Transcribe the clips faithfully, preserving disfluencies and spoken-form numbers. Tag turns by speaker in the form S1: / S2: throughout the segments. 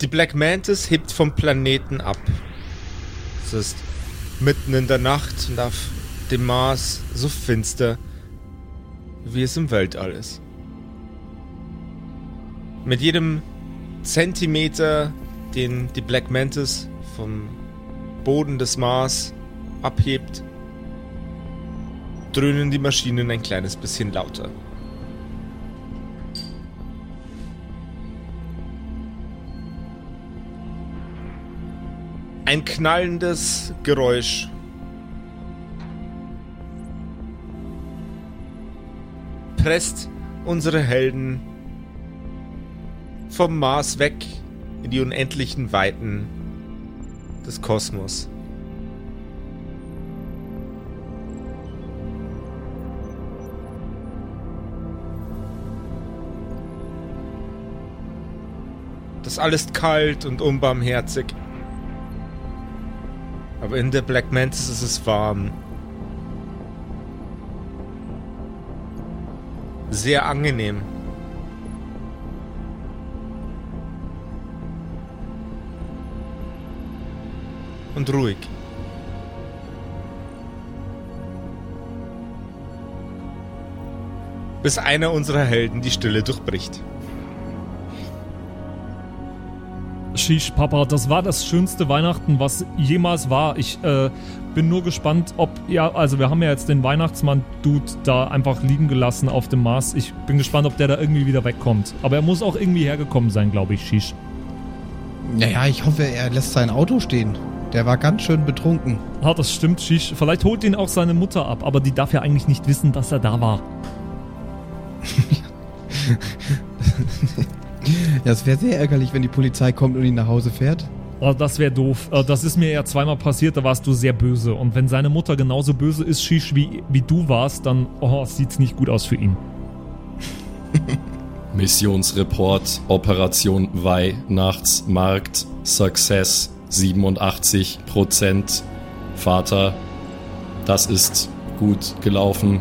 S1: Die Black Mantis hebt vom Planeten ab. Es ist mitten in der Nacht und auf dem Mars so finster, wie es im Weltall ist. Mit jedem Zentimeter, den die Black Mantis vom Boden des Mars abhebt, dröhnen die Maschinen ein kleines bisschen lauter. Ein knallendes Geräusch presst unsere Helden vom Mars weg in die unendlichen Weiten des Kosmos. Das alles kalt und unbarmherzig. Aber in der Black Mantis ist es warm. Sehr angenehm. Und ruhig. Bis einer unserer Helden die Stille durchbricht.
S2: Shish, Papa, das war das schönste Weihnachten, was jemals war. Ich äh, bin nur gespannt, ob, ja, also wir haben ja jetzt den Weihnachtsmann-Dude da einfach liegen gelassen auf dem Mars. Ich bin gespannt, ob der da irgendwie wieder wegkommt. Aber er muss auch irgendwie hergekommen sein, glaube ich, Shish.
S3: Naja, ich hoffe, er lässt sein Auto stehen. Der war ganz schön betrunken.
S2: Ah, das stimmt, Shish. Vielleicht holt ihn auch seine Mutter ab, aber die darf ja eigentlich nicht wissen, dass er da war.
S3: Ja, es wäre sehr ärgerlich, wenn die Polizei kommt und ihn nach Hause fährt.
S2: Oh, das wäre doof. Das ist mir ja zweimal passiert, da warst du sehr böse. Und wenn seine Mutter genauso böse ist, Shish, wie, wie du warst, dann oh, sieht's nicht gut aus für ihn.
S4: Missionsreport, Operation Weihnachtsmarkt, Success siebenundachtzig Prozent. Vater, das ist gut gelaufen.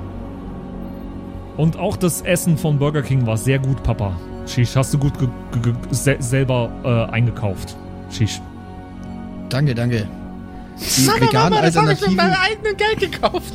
S2: Und auch das Essen von Burger King war sehr gut, Papa. Shish, hast du gut ge- ge- ge- se- selber äh, eingekauft. Shish.
S3: Danke, danke. Die
S1: Sag
S3: veganen
S1: mal, das habe ich mit
S3: Alternativen,
S1: meinem eigenen Geld gekauft.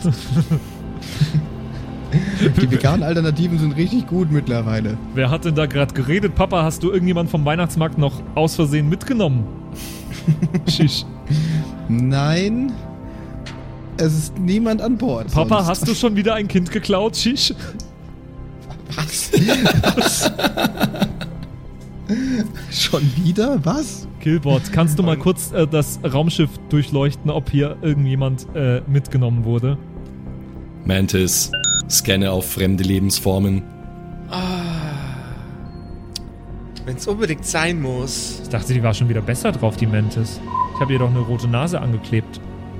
S3: die veganen Alternativen sind richtig gut mittlerweile.
S2: Wer hat denn da gerade geredet? Papa, hast du irgendjemand vom Weihnachtsmarkt noch aus Versehen mitgenommen? Shish.
S3: Nein, es ist niemand an Bord.
S2: Papa,
S3: sonst.
S2: hast du schon wieder ein Kind geklaut? Shish.
S3: Was? Was? Schon wieder? Was?
S2: Killbot, kannst du mal kurz äh, das Raumschiff durchleuchten, ob hier irgendjemand äh, mitgenommen wurde?
S4: Mantis, scanne auf fremde Lebensformen.
S1: Wenn es unbedingt sein muss.
S2: Ich dachte, die war schon wieder besser drauf, die Mantis. Ich habe ihr doch eine rote Nase angeklebt.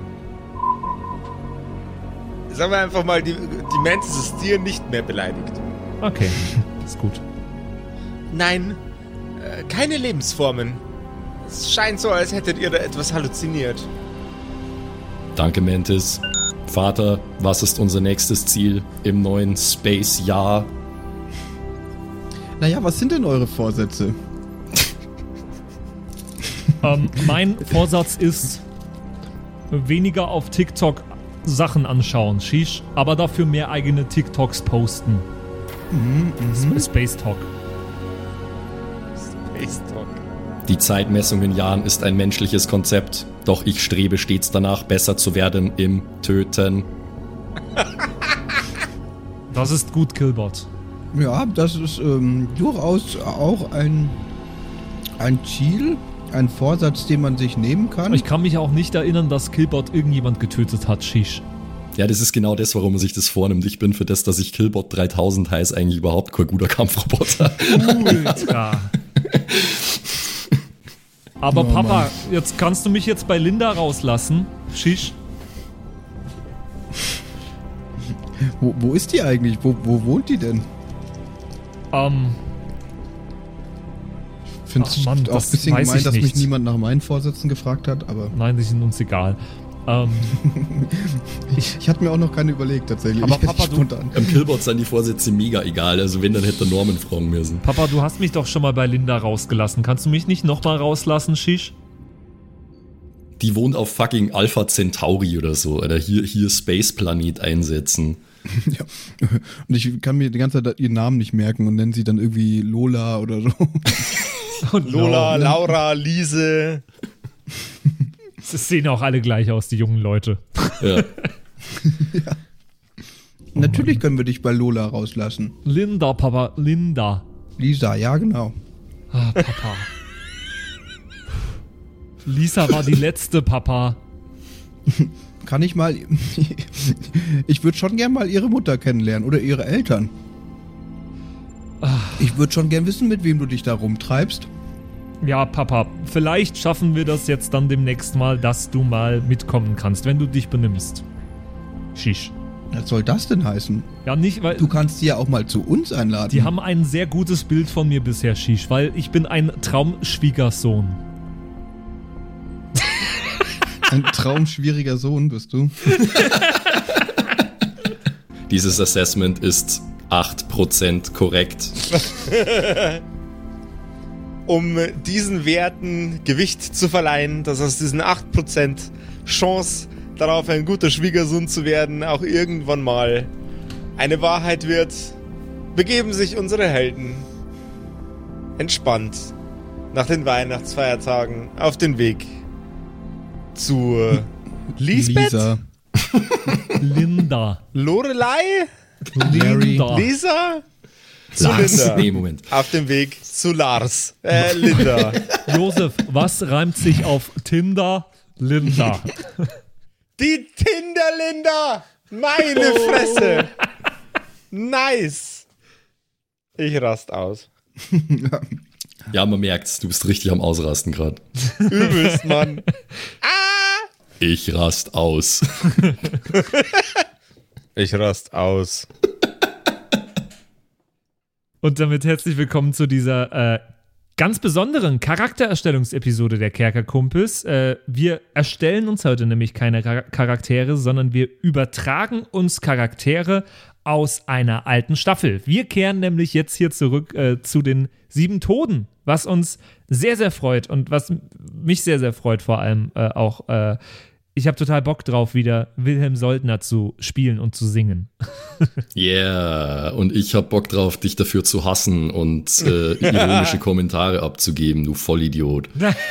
S1: Sagen wir einfach mal, die, die Mantis ist dir nicht mehr beleidigt.
S2: Okay, ist gut.
S1: Nein, äh, keine Lebensformen. Es scheint so, als hättet ihr da etwas halluziniert.
S4: Danke, Mantis. Vater, was ist unser nächstes Ziel im neuen Space-Jahr?
S3: Naja, was sind denn eure Vorsätze?
S2: ähm, mein Vorsatz ist, weniger auf TikTok Sachen anschauen, Shish, aber dafür mehr eigene TikToks posten.
S3: Mhm, mhm.
S2: Space Talk.
S1: Space Talk.
S4: Die Zeitmessung in Jahren ist ein menschliches Konzept, doch ich strebe stets danach, besser zu werden im Töten.
S2: Das ist gut, Killbot.
S3: Ja, das ist ähm, durchaus auch ein, ein Ziel, ein Vorsatz, den man sich nehmen kann.
S2: Ich kann mich auch nicht erinnern, dass Killbot irgendjemand getötet hat, Shish.
S4: Ja, das ist genau das, warum man sich das vornimmt. Ich bin für das, dass ich Killbot dreitausend heiße, eigentlich überhaupt kein guter Kampfroboter.
S2: Ultra. Aber
S3: Oh,
S2: Papa,
S3: Mann.
S2: jetzt kannst du mich jetzt bei Linda rauslassen, Shish.
S3: Wo, wo ist die eigentlich? Wo, wo wohnt die denn?
S2: Ähm,
S3: Ich finde
S2: Ach
S3: es
S2: Mann,
S3: auch ein
S2: das
S3: bisschen
S2: weiß
S3: gemein,
S2: ich
S3: dass mich
S2: nicht.
S3: niemand nach meinen Vorsätzen gefragt hat, aber
S2: nein, die sind uns egal. Ähm,
S3: ich, ich hatte mir auch noch keine überlegt, tatsächlich.
S2: Aber Papa, du,
S4: Am Killbot sind die Vorsätze mega egal. Also wenn, dann hätte Norman fragen müssen.
S2: Papa, du hast mich doch schon mal bei Linda rausgelassen. Kannst du mich nicht nochmal rauslassen, Shish?
S4: Die wohnt auf fucking Alpha Centauri oder so. Oder hier, hier Space Planet einsetzen.
S3: Ja. Und ich kann mir die ganze Zeit ihren Namen nicht merken und nenne sie dann irgendwie Lola oder so.
S2: Und
S1: Lola, Laura, Lise.
S2: Sie sehen auch alle gleich aus, die jungen Leute.
S4: Ja.
S3: Ja.
S2: Oh
S3: Natürlich können wir dich bei Lola rauslassen.
S2: Linda, Papa, Linda.
S3: Lisa, ja genau.
S2: Ah, Papa. Lisa war die letzte, Papa.
S3: Kann ich mal... Ich würde schon gern mal ihre Mutter kennenlernen oder ihre Eltern. Ich würde schon gern wissen, mit wem du dich da rumtreibst.
S2: Ja, Papa, vielleicht schaffen wir das jetzt dann demnächst mal, dass du mal mitkommen kannst, wenn du dich benimmst. Shish.
S3: Was soll das denn heißen?
S2: Ja, nicht, weil...
S3: Du kannst sie ja auch mal zu uns einladen.
S2: Die haben ein sehr gutes Bild von mir bisher, Shish, weil ich bin ein Traumschwiegersohn.
S3: Ein traumschwieriger Sohn bist du.
S4: Dieses Assessment ist acht Prozent korrekt.
S1: Um diesen Werten Gewicht zu verleihen, dass aus diesen acht Prozent Chance darauf, ein guter Schwiegersohn zu werden, auch irgendwann mal eine Wahrheit wird, begeben sich unsere Helden entspannt nach den Weihnachtsfeiertagen auf den Weg zu Lisbeth,
S3: Lisa.
S2: Linda.
S1: Lorelei,
S2: Linda.
S1: Lisa, zu
S4: Lars.
S1: Linda.
S4: Nee, Moment.
S1: Auf dem Weg zu Lars. Äh, Linda.
S2: Josef, was reimt sich auf Tinder? Linda.
S1: Die Tinder-Linda! Meine Fresse! Nice! Ich rast aus.
S4: Ja, man merkt's, du bist richtig am Ausrasten gerade.
S1: Übelst, Mann. Ah!
S4: Ich rast aus.
S1: Ich rast aus.
S2: Und damit herzlich willkommen zu dieser äh, ganz besonderen Charaktererstellungsepisode der Kerkerkumpels. Äh, wir erstellen uns heute nämlich keine Char- Charaktere, sondern wir übertragen uns Charaktere aus einer alten Staffel. Wir kehren nämlich jetzt hier zurück äh, zu den Sieben Toden, was uns sehr, sehr freut und was mich sehr, sehr freut vor allem äh, auch. Äh, ich habe total Bock drauf, wieder Wilhelm Soldner zu spielen und zu singen.
S4: Yeah, und ich hab Bock drauf, dich dafür zu hassen und äh, ironische Kommentare abzugeben, du Vollidiot.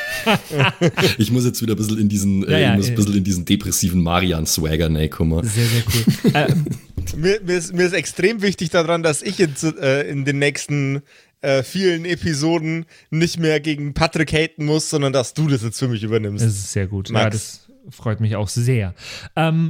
S4: Ich muss jetzt wieder ein bisschen in diesen, äh,
S2: Ja, ja,
S4: ich muss ein
S2: äh,
S4: bisschen in diesen depressiven Marian-Swagger reinkommen.
S2: Sehr, sehr cool. ähm,
S1: Mir, mir, ist, mir ist extrem wichtig daran, dass ich jetzt äh, in den nächsten äh, vielen Episoden nicht mehr gegen Patrick haten muss, sondern dass du das jetzt für mich übernimmst.
S2: Das ist sehr gut.
S1: Max.
S2: Ja, das freut mich auch sehr. Ähm,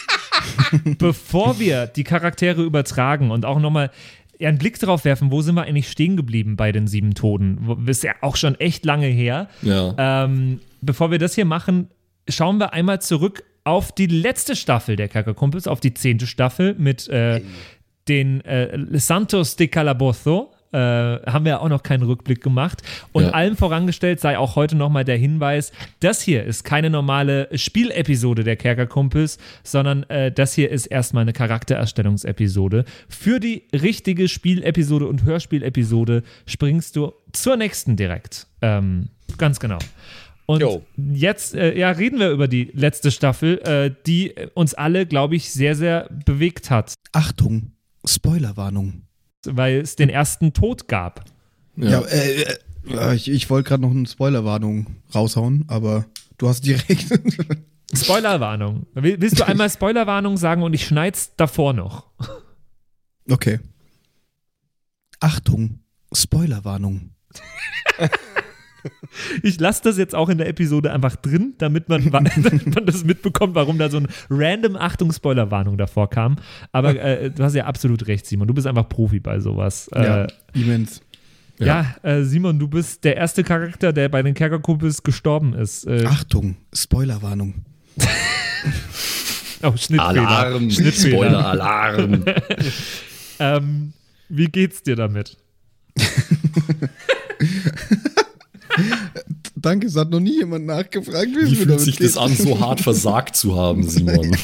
S2: bevor wir die Charaktere übertragen und auch nochmal einen Blick drauf werfen, wo sind wir eigentlich stehen geblieben bei den Sieben Toden? Wo- Ist ja auch schon echt lange her.
S4: Ja.
S2: Ähm, bevor wir das hier machen, schauen wir einmal zurück auf die letzte Staffel der Kerkerkumpels, auf die zehnte Staffel mit äh, den äh, Santos de Calabozo. Äh, haben wir auch noch keinen Rückblick gemacht. Und
S4: Ja.
S2: allem vorangestellt sei auch heute nochmal der Hinweis, das hier ist keine normale Spielepisode der Kerkerkumpels, sondern äh, das hier ist erstmal eine Charaktererstellungsepisode. Für die richtige Spielepisode und Hörspielepisode springst du zur nächsten direkt. Ähm, ganz genau. Und
S1: Jo.
S2: jetzt äh, ja, reden wir über die letzte Staffel, äh, die uns alle, glaube ich, sehr, sehr bewegt hat,
S3: Achtung, Spoilerwarnung.
S2: weil es den ersten Tod gab.
S4: Ja.
S3: Ja, äh, äh, ja, ich, ich wollte gerade noch eine Spoilerwarnung raushauen, aber du hast direkt.
S2: Spoilerwarnung. Will- Willst du einmal Spoilerwarnung sagen und ich schneid's davor noch?
S3: Okay. Achtung, Spoilerwarnung.
S2: Ich lasse das jetzt auch in der Episode einfach drin, damit man, wa- damit man das mitbekommt, warum da so ein random Achtung-Spoilerwarnung davor kam. Aber äh, du hast ja absolut recht, Simon. Du bist einfach Profi bei sowas.
S3: Ja,
S2: Äh,
S3: immens.
S2: ja, äh, Simon, du bist der erste Charakter, der bei den Kerkerkumpels gestorben ist. Äh,
S3: Achtung, Spoilerwarnung.
S2: oh, Schnittfehler.
S4: Alarm,
S2: Schnittfehler.
S4: Spoiler-Alarm.
S2: Ähm, wie geht's dir damit?
S3: danke, es hat noch nie jemand nachgefragt. Wie,
S4: wie fühlt sich geht. das an, so hart versagt zu haben, Simon?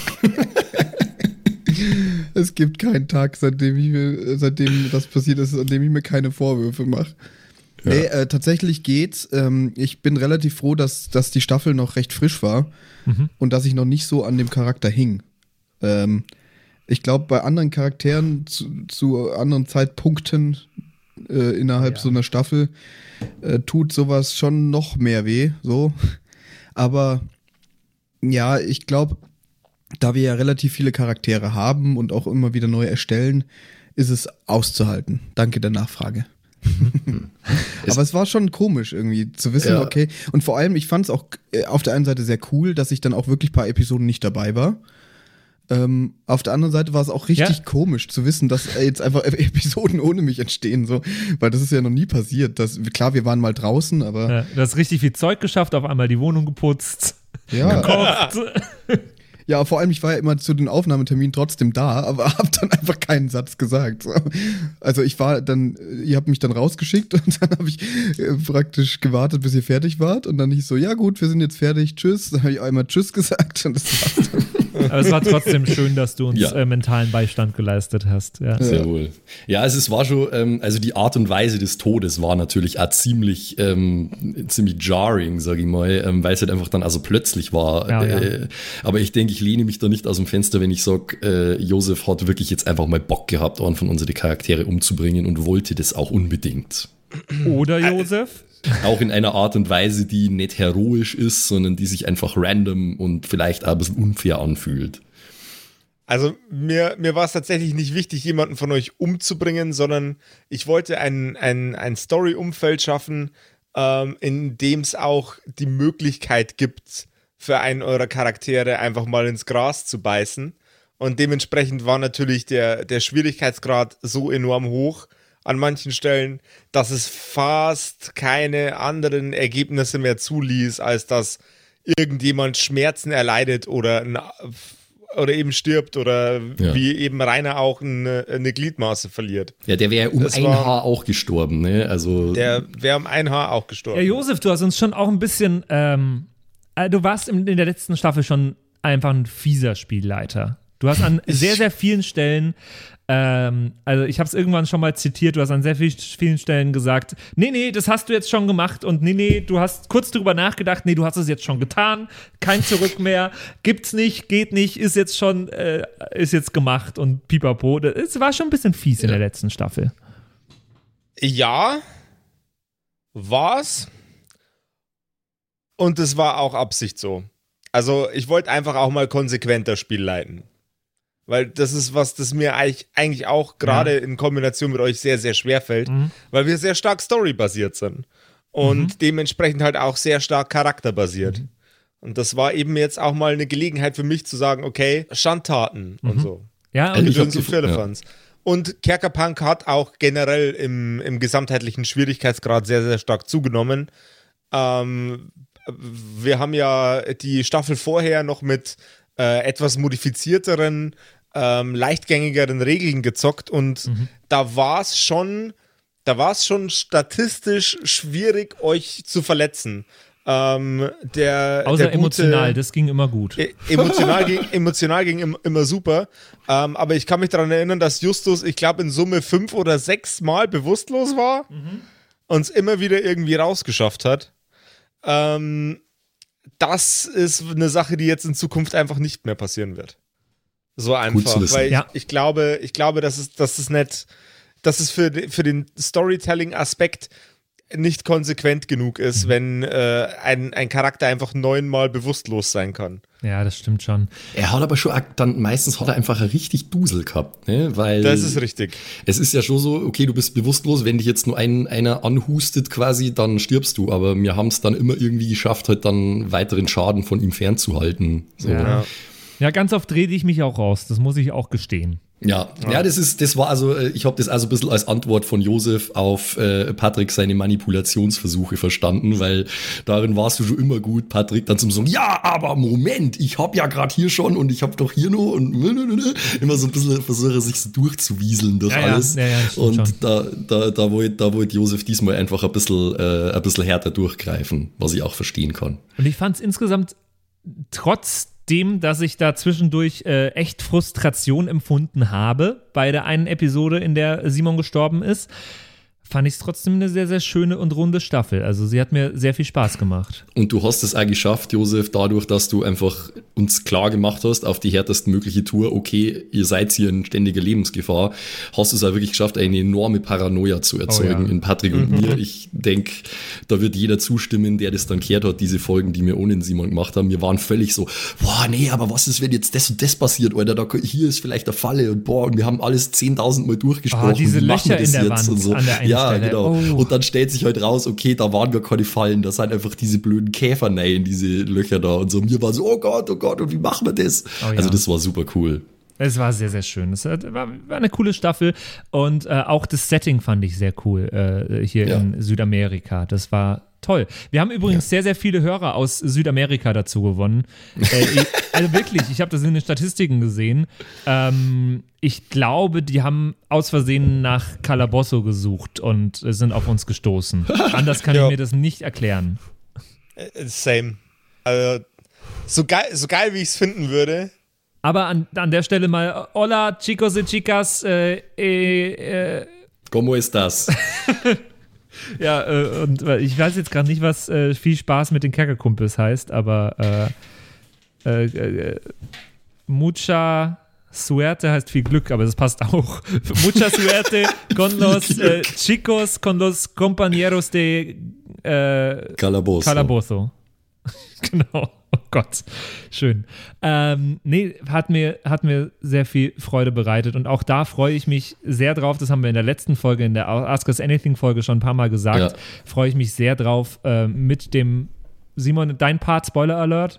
S3: Es gibt keinen Tag, seitdem, ich mir, seitdem das passiert ist, an dem ich mir keine Vorwürfe mache. Ja. Nee, äh, tatsächlich geht's. Ähm, ich bin relativ froh, dass, dass die Staffel noch recht frisch war mhm. und dass ich noch nicht so an dem Charakter hing. Ähm, ich glaube, bei anderen Charakteren zu, zu anderen Zeitpunkten äh, innerhalb ja. so einer Staffel äh, tut sowas schon noch mehr weh. So. Aber ja, ich glaube, da wir ja relativ viele Charaktere haben und auch immer wieder neu erstellen, ist es auszuhalten. Danke der Nachfrage. Aber es war schon komisch irgendwie zu wissen, ja. okay. Und vor allem, ich fand es auch auf der einen Seite sehr cool, dass ich dann auch wirklich ein paar Episoden nicht dabei war. Ähm, auf der anderen Seite war es auch richtig ja. komisch zu wissen, dass jetzt einfach Episoden ohne mich entstehen, so, weil das ist ja noch nie passiert. Das, klar, wir waren mal draußen, aber.
S2: Ja, du hast richtig viel Zeug geschafft, auf einmal die Wohnung geputzt,
S3: ja.
S2: gekocht.
S3: Ja, vor allem, ich war ja immer zu den Aufnahmeterminen trotzdem da, aber hab dann einfach keinen Satz gesagt. So. Also ich war dann, ihr habt mich dann rausgeschickt und dann habe ich äh, praktisch gewartet, bis ihr fertig wart und dann hieß so, ja gut, wir sind jetzt fertig, tschüss. Dann habe ich einmal tschüss gesagt und das war's dann.
S2: Aber es war trotzdem schön, dass du uns ja. äh, mentalen Beistand geleistet hast. Ja.
S4: Sehr wohl. Ja, also es war schon, ähm, also die Art und Weise des Todes war natürlich auch ziemlich, ähm, ziemlich jarring, sag ich mal, ähm, weil es halt einfach dann also plötzlich war.
S2: Ja,
S4: äh,
S2: ja.
S4: Aber ich denke, ich lehne mich da nicht aus dem Fenster, wenn ich sage, äh, Josef hat wirklich jetzt einfach mal Bock gehabt, einen von unseren Charaktere umzubringen und wollte das auch unbedingt.
S2: Oder Josef?
S4: Auch in einer Art und Weise, die nicht heroisch ist, sondern die sich einfach random und vielleicht auch ein bisschen unfair anfühlt.
S1: Also mir, mir war es tatsächlich nicht wichtig, jemanden von euch umzubringen, sondern ich wollte ein, ein, ein Story-Umfeld schaffen, ähm, in dem es auch die Möglichkeit gibt, für einen eurer Charaktere einfach mal ins Gras zu beißen. Und dementsprechend war natürlich der, der Schwierigkeitsgrad so enorm hoch an manchen Stellen, dass es fast keine anderen Ergebnisse mehr zuließ, als dass irgendjemand Schmerzen erleidet oder, ein, oder eben stirbt oder ja. wie eben Rainer auch eine, eine Gliedmaße verliert.
S4: Ja, der wäre um das ein war, Haar auch gestorben, ne? Also
S1: der wäre um ein Haar auch gestorben.
S2: Ja, Josef, du hast uns schon auch ein bisschen, ähm, du warst in, in der letzten Staffel schon einfach ein fieser Spielleiter. Du hast an sehr, sehr vielen Stellen, ähm, also ich habe es irgendwann schon mal zitiert, du hast an sehr viel, vielen Stellen gesagt, nee, nee, das hast du jetzt schon gemacht und nee, nee, du hast kurz drüber nachgedacht, nee, du hast es jetzt schon getan, kein Zurück mehr, gibt's nicht, geht nicht, ist jetzt schon, äh, ist jetzt gemacht und pipapo. Es war schon ein bisschen fies ja. in der letzten Staffel.
S1: Ja, war's. Und es war auch Absicht so. Also ich wollte einfach auch mal konsequenter Spiel leiten. Weil das ist was, das mir eigentlich, eigentlich auch gerade ja. in Kombination mit euch sehr, sehr schwer fällt, mhm. weil wir sehr stark storybasiert sind und mhm. dementsprechend halt auch sehr stark charakterbasiert. Mhm. Und das war eben jetzt auch mal eine Gelegenheit für mich zu sagen, okay, Schandtaten mhm. und so.
S2: Ja,
S1: und, und so Firlefanz. Ja. Und Kerkerpunk hat auch generell im, im gesamtheitlichen Schwierigkeitsgrad sehr, sehr stark zugenommen. Ähm, wir haben ja die Staffel vorher noch mit äh, etwas modifizierteren, ähm, leichtgängigeren Regeln gezockt und mhm. da war es schon, da war es schon statistisch schwierig, euch zu verletzen. Ähm, der,
S2: Außer
S1: der gute,
S2: emotional, das ging immer gut.
S1: E- emotional, ging, emotional ging im, immer super, ähm, aber ich kann mich daran erinnern, dass Justus, ich glaube in Summe fünf oder sechs Mal bewusstlos war mhm. und es immer wieder irgendwie rausgeschafft hat. Ähm, das ist eine Sache, die jetzt in Zukunft einfach nicht mehr passieren wird. So einfach, weil ich, ja. ich glaube, ich glaube, dass es, dass es nicht, dass es für, für den Storytelling-Aspekt nicht konsequent genug ist, mhm. wenn äh, ein, ein Charakter einfach neunmal bewusstlos sein kann.
S2: Ja, das stimmt schon.
S4: Er hat aber schon dann meistens hat er einfach ein richtig Dusel gehabt, ne? Weil
S1: das ist richtig.
S4: Es ist ja schon so, okay, du bist bewusstlos, wenn dich jetzt nur ein, einer anhustet quasi, dann stirbst du, aber wir haben es dann immer irgendwie geschafft, halt dann weiteren Schaden von ihm fernzuhalten. So.
S2: Ja. ja, ganz oft rede ich mich auch raus, das muss ich auch gestehen.
S4: Ja, ja, ja, das ist, das war also, ich habe das also ein bisschen als Antwort von Josef auf äh, Patrick seine Manipulationsversuche verstanden, weil darin warst du schon immer gut, Patrick, dann zum sagen, ja, aber Moment, ich habe ja gerade hier schon und ich habe doch hier noch und immer so ein bisschen versuche, sich so durchzuwieseln durch
S2: ja,
S4: alles.
S2: Ja, ja, ja,
S4: und
S2: schon.
S4: da, da, da wollte da wollt Josef diesmal einfach ein bisschen, äh, ein bisschen härter durchgreifen, was ich auch verstehen kann.
S2: Und ich fand es insgesamt trotz dem, dass ich da zwischendurch äh, echt Frustration empfunden habe bei der einen Episode, in der Simon gestorben ist, fand ich es trotzdem eine sehr, sehr schöne und runde Staffel. Also sie hat mir sehr viel Spaß gemacht.
S4: Und du hast es auch geschafft, Josef, dadurch, dass du einfach uns klar gemacht hast, auf die härtestmögliche Tour, okay, ihr seid hier in ständiger Lebensgefahr, hast du es auch wirklich geschafft, eine enorme Paranoia zu erzeugen oh ja. in Patrick und mhm. mir. Ich denke, da wird jeder zustimmen, der das dann gehört hat, diese Folgen, die wir ohne den Simon gemacht haben. Wir waren völlig so, boah, nee, aber was ist, wenn jetzt das und das passiert, Alter, da, hier ist vielleicht eine Falle und boah, und wir haben alles zehntausend Mal durchgesprochen.
S2: Oh, diese
S4: Wie machen wir
S2: Löcher
S4: das
S2: in der
S4: jetzt?
S2: Wand
S4: Und so.
S2: an der einen
S4: Ja,
S2: Stelle.
S4: genau.
S2: Oh.
S4: Und dann stellt sich halt raus, okay, da waren gar keine Fallen, da sind einfach diese blöden Käfer in diese Löcher da und so. Mir war so, oh Gott, oh Gott, und wie machen wir das?
S2: Oh, ja.
S4: Also das war super cool.
S2: Es war sehr, sehr schön. Es war, war eine coole Staffel und äh, auch das Setting fand ich sehr cool äh, hier ja. in Südamerika. Das war toll. Wir haben übrigens ja. sehr, sehr viele Hörer aus Südamerika dazu gewonnen. äh, ich, also wirklich, ich habe das in den Statistiken gesehen. Ähm, ich glaube, die haben aus Versehen nach Calabozo gesucht und sind auf uns gestoßen. Anders kann ich mir das nicht erklären.
S1: Same. Also, so geil, so geil wie ich es finden würde.
S2: Aber an, an der Stelle mal, hola, chicos y chicas, äh, äh,
S4: ¿Cómo estás?
S2: Ja, äh, und äh, ich weiß jetzt gerade nicht, was äh, viel Spaß mit den Kerkerkumpels heißt, aber äh, äh, äh, mucha suerte heißt viel Glück, aber das passt auch. Mucha suerte con los äh, chicos, con los compañeros de äh,
S4: Calabozo.
S2: Calabozo. Genau. Oh Gott, schön. Ähm, nee, hat mir, hat mir sehr viel Freude bereitet und auch da freue ich mich sehr drauf, das haben wir in der letzten Folge, in der Ask Us Anything Folge schon ein paar Mal gesagt, ja. freue ich mich sehr drauf äh, mit dem, Simon, dein Part, Spoiler Alert?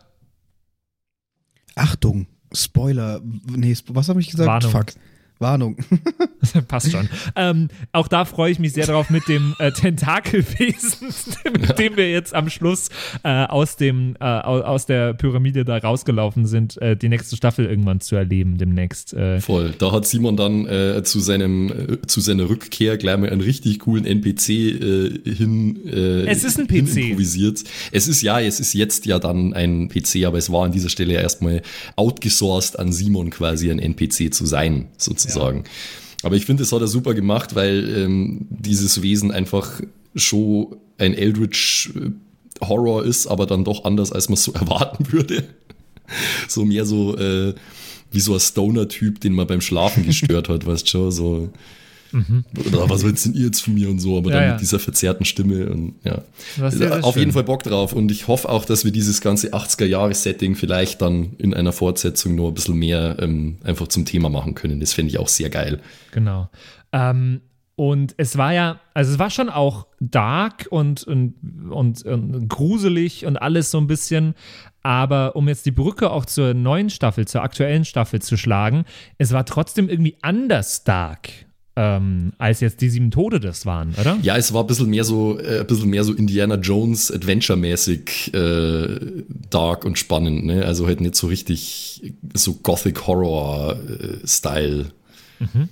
S3: Achtung, Spoiler, nee, was habe ich gesagt?
S2: Warnung.
S3: Fuck. Warnung.
S2: Passt schon. Ähm, auch da freue ich mich sehr drauf mit dem äh, Tentakelwesen, mit dem wir jetzt am Schluss äh, aus, dem, äh, aus der Pyramide da rausgelaufen sind, äh, die nächste Staffel irgendwann zu erleben demnächst. Äh.
S4: Voll. Da hat Simon dann äh, zu, seinem, äh, zu seiner Rückkehr gleich mal einen richtig coolen N P C äh, hin, äh,
S2: es ist ein P C.
S4: improvisiert. Es ist ja, es ist jetzt ja dann ein P C, aber es war an dieser Stelle ja erstmal outgesourced an Simon quasi ein N P C zu sein, sozusagen. Sagen. Aber ich finde, das hat er super gemacht, weil ähm, dieses Wesen einfach schon ein Eldritch-Horror ist, aber dann doch anders, als man es so erwarten würde. So mehr so äh, wie so ein Stoner-Typ, den man beim Schlafen gestört hat, weißt du schon, so mhm. oder was willst denn ihr jetzt von mir und so, aber
S2: ja,
S4: dann
S2: ja.
S4: mit dieser verzerrten Stimme und ja.
S2: Sehr, sehr
S4: auf
S2: schön.
S4: jeden Fall Bock drauf und ich hoffe auch, dass wir dieses ganze achtziger-Jahre-Setting vielleicht dann in einer Fortsetzung noch ein bisschen mehr ähm, einfach zum Thema machen können. Das fände ich auch sehr geil.
S2: Genau. Ähm, und es war ja, also es war schon auch dark und, und, und, und gruselig und alles so ein bisschen, aber um jetzt die Brücke auch zur neuen Staffel, zur aktuellen Staffel zu schlagen, es war trotzdem irgendwie anders dark. Ähm, als jetzt die sieben Tode das waren, oder?
S4: Ja, es war ein bisschen mehr so, äh, ein bisschen mehr so Indiana Jones Adventure-mäßig äh, dark und spannend, ne? Also halt nicht so richtig so Gothic Horror äh, Style.
S2: Mhm.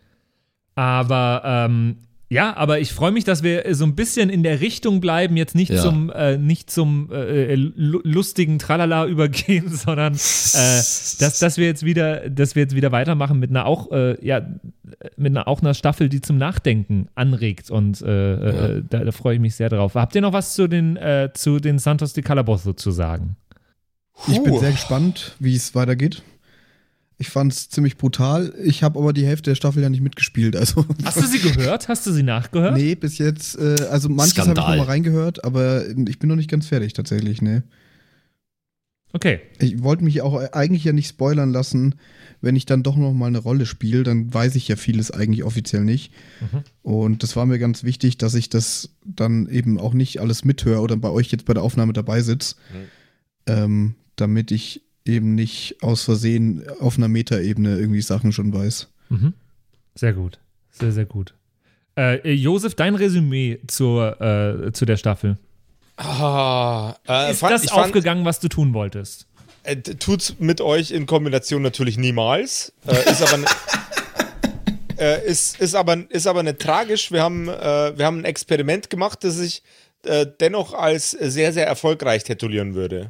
S2: Aber ähm, ja, aber ich freue mich, dass wir so ein bisschen in der Richtung bleiben, jetzt nicht ja. zum äh, nicht zum äh, lustigen Tralala übergehen, sondern äh, dass, dass wir jetzt wieder, dass wir jetzt wieder weitermachen mit einer auch äh, ja mit einer auch einer Staffel, die zum Nachdenken anregt und äh, ja. äh, da, da freue ich mich sehr drauf. Habt ihr noch was zu den äh, zu den Santos de Calabozo zu sagen?
S3: Ich bin sehr gespannt, wie es weitergeht. Ich fand es ziemlich brutal. Ich habe aber die Hälfte der Staffel ja nicht mitgespielt. Also
S2: hast du sie gehört? Hast du sie nachgehört?
S3: Nee, bis jetzt, äh, also manches habe ich noch mal reingehört, aber ich bin noch nicht ganz fertig tatsächlich, ne.
S2: Okay.
S3: Ich wollte mich auch eigentlich ja nicht spoilern lassen, wenn ich dann doch noch mal eine Rolle spiele, dann weiß ich ja vieles eigentlich offiziell nicht. Mhm. Und das war mir ganz wichtig, dass ich das dann eben auch nicht alles mithöre oder bei euch jetzt bei der Aufnahme dabei sitze, mhm. ähm, damit ich eben nicht aus Versehen auf einer Metaebene irgendwie Sachen schon weiß.
S2: Mhm. Sehr gut. Sehr, sehr gut. Äh, Josef, dein Resümee zur, äh, zu der Staffel.
S1: Ah, äh,
S2: Ist
S1: fand,
S2: das
S1: ich fand,
S2: aufgegangen, was du tun wolltest?
S1: äh, tut's mit euch in Kombination natürlich niemals. Äh, ist aber... Äh, ist, ist, aber, ist aber nicht tragisch. Wir haben, äh, wir haben ein Experiment gemacht, das ich äh, dennoch als sehr, sehr erfolgreich titulieren würde.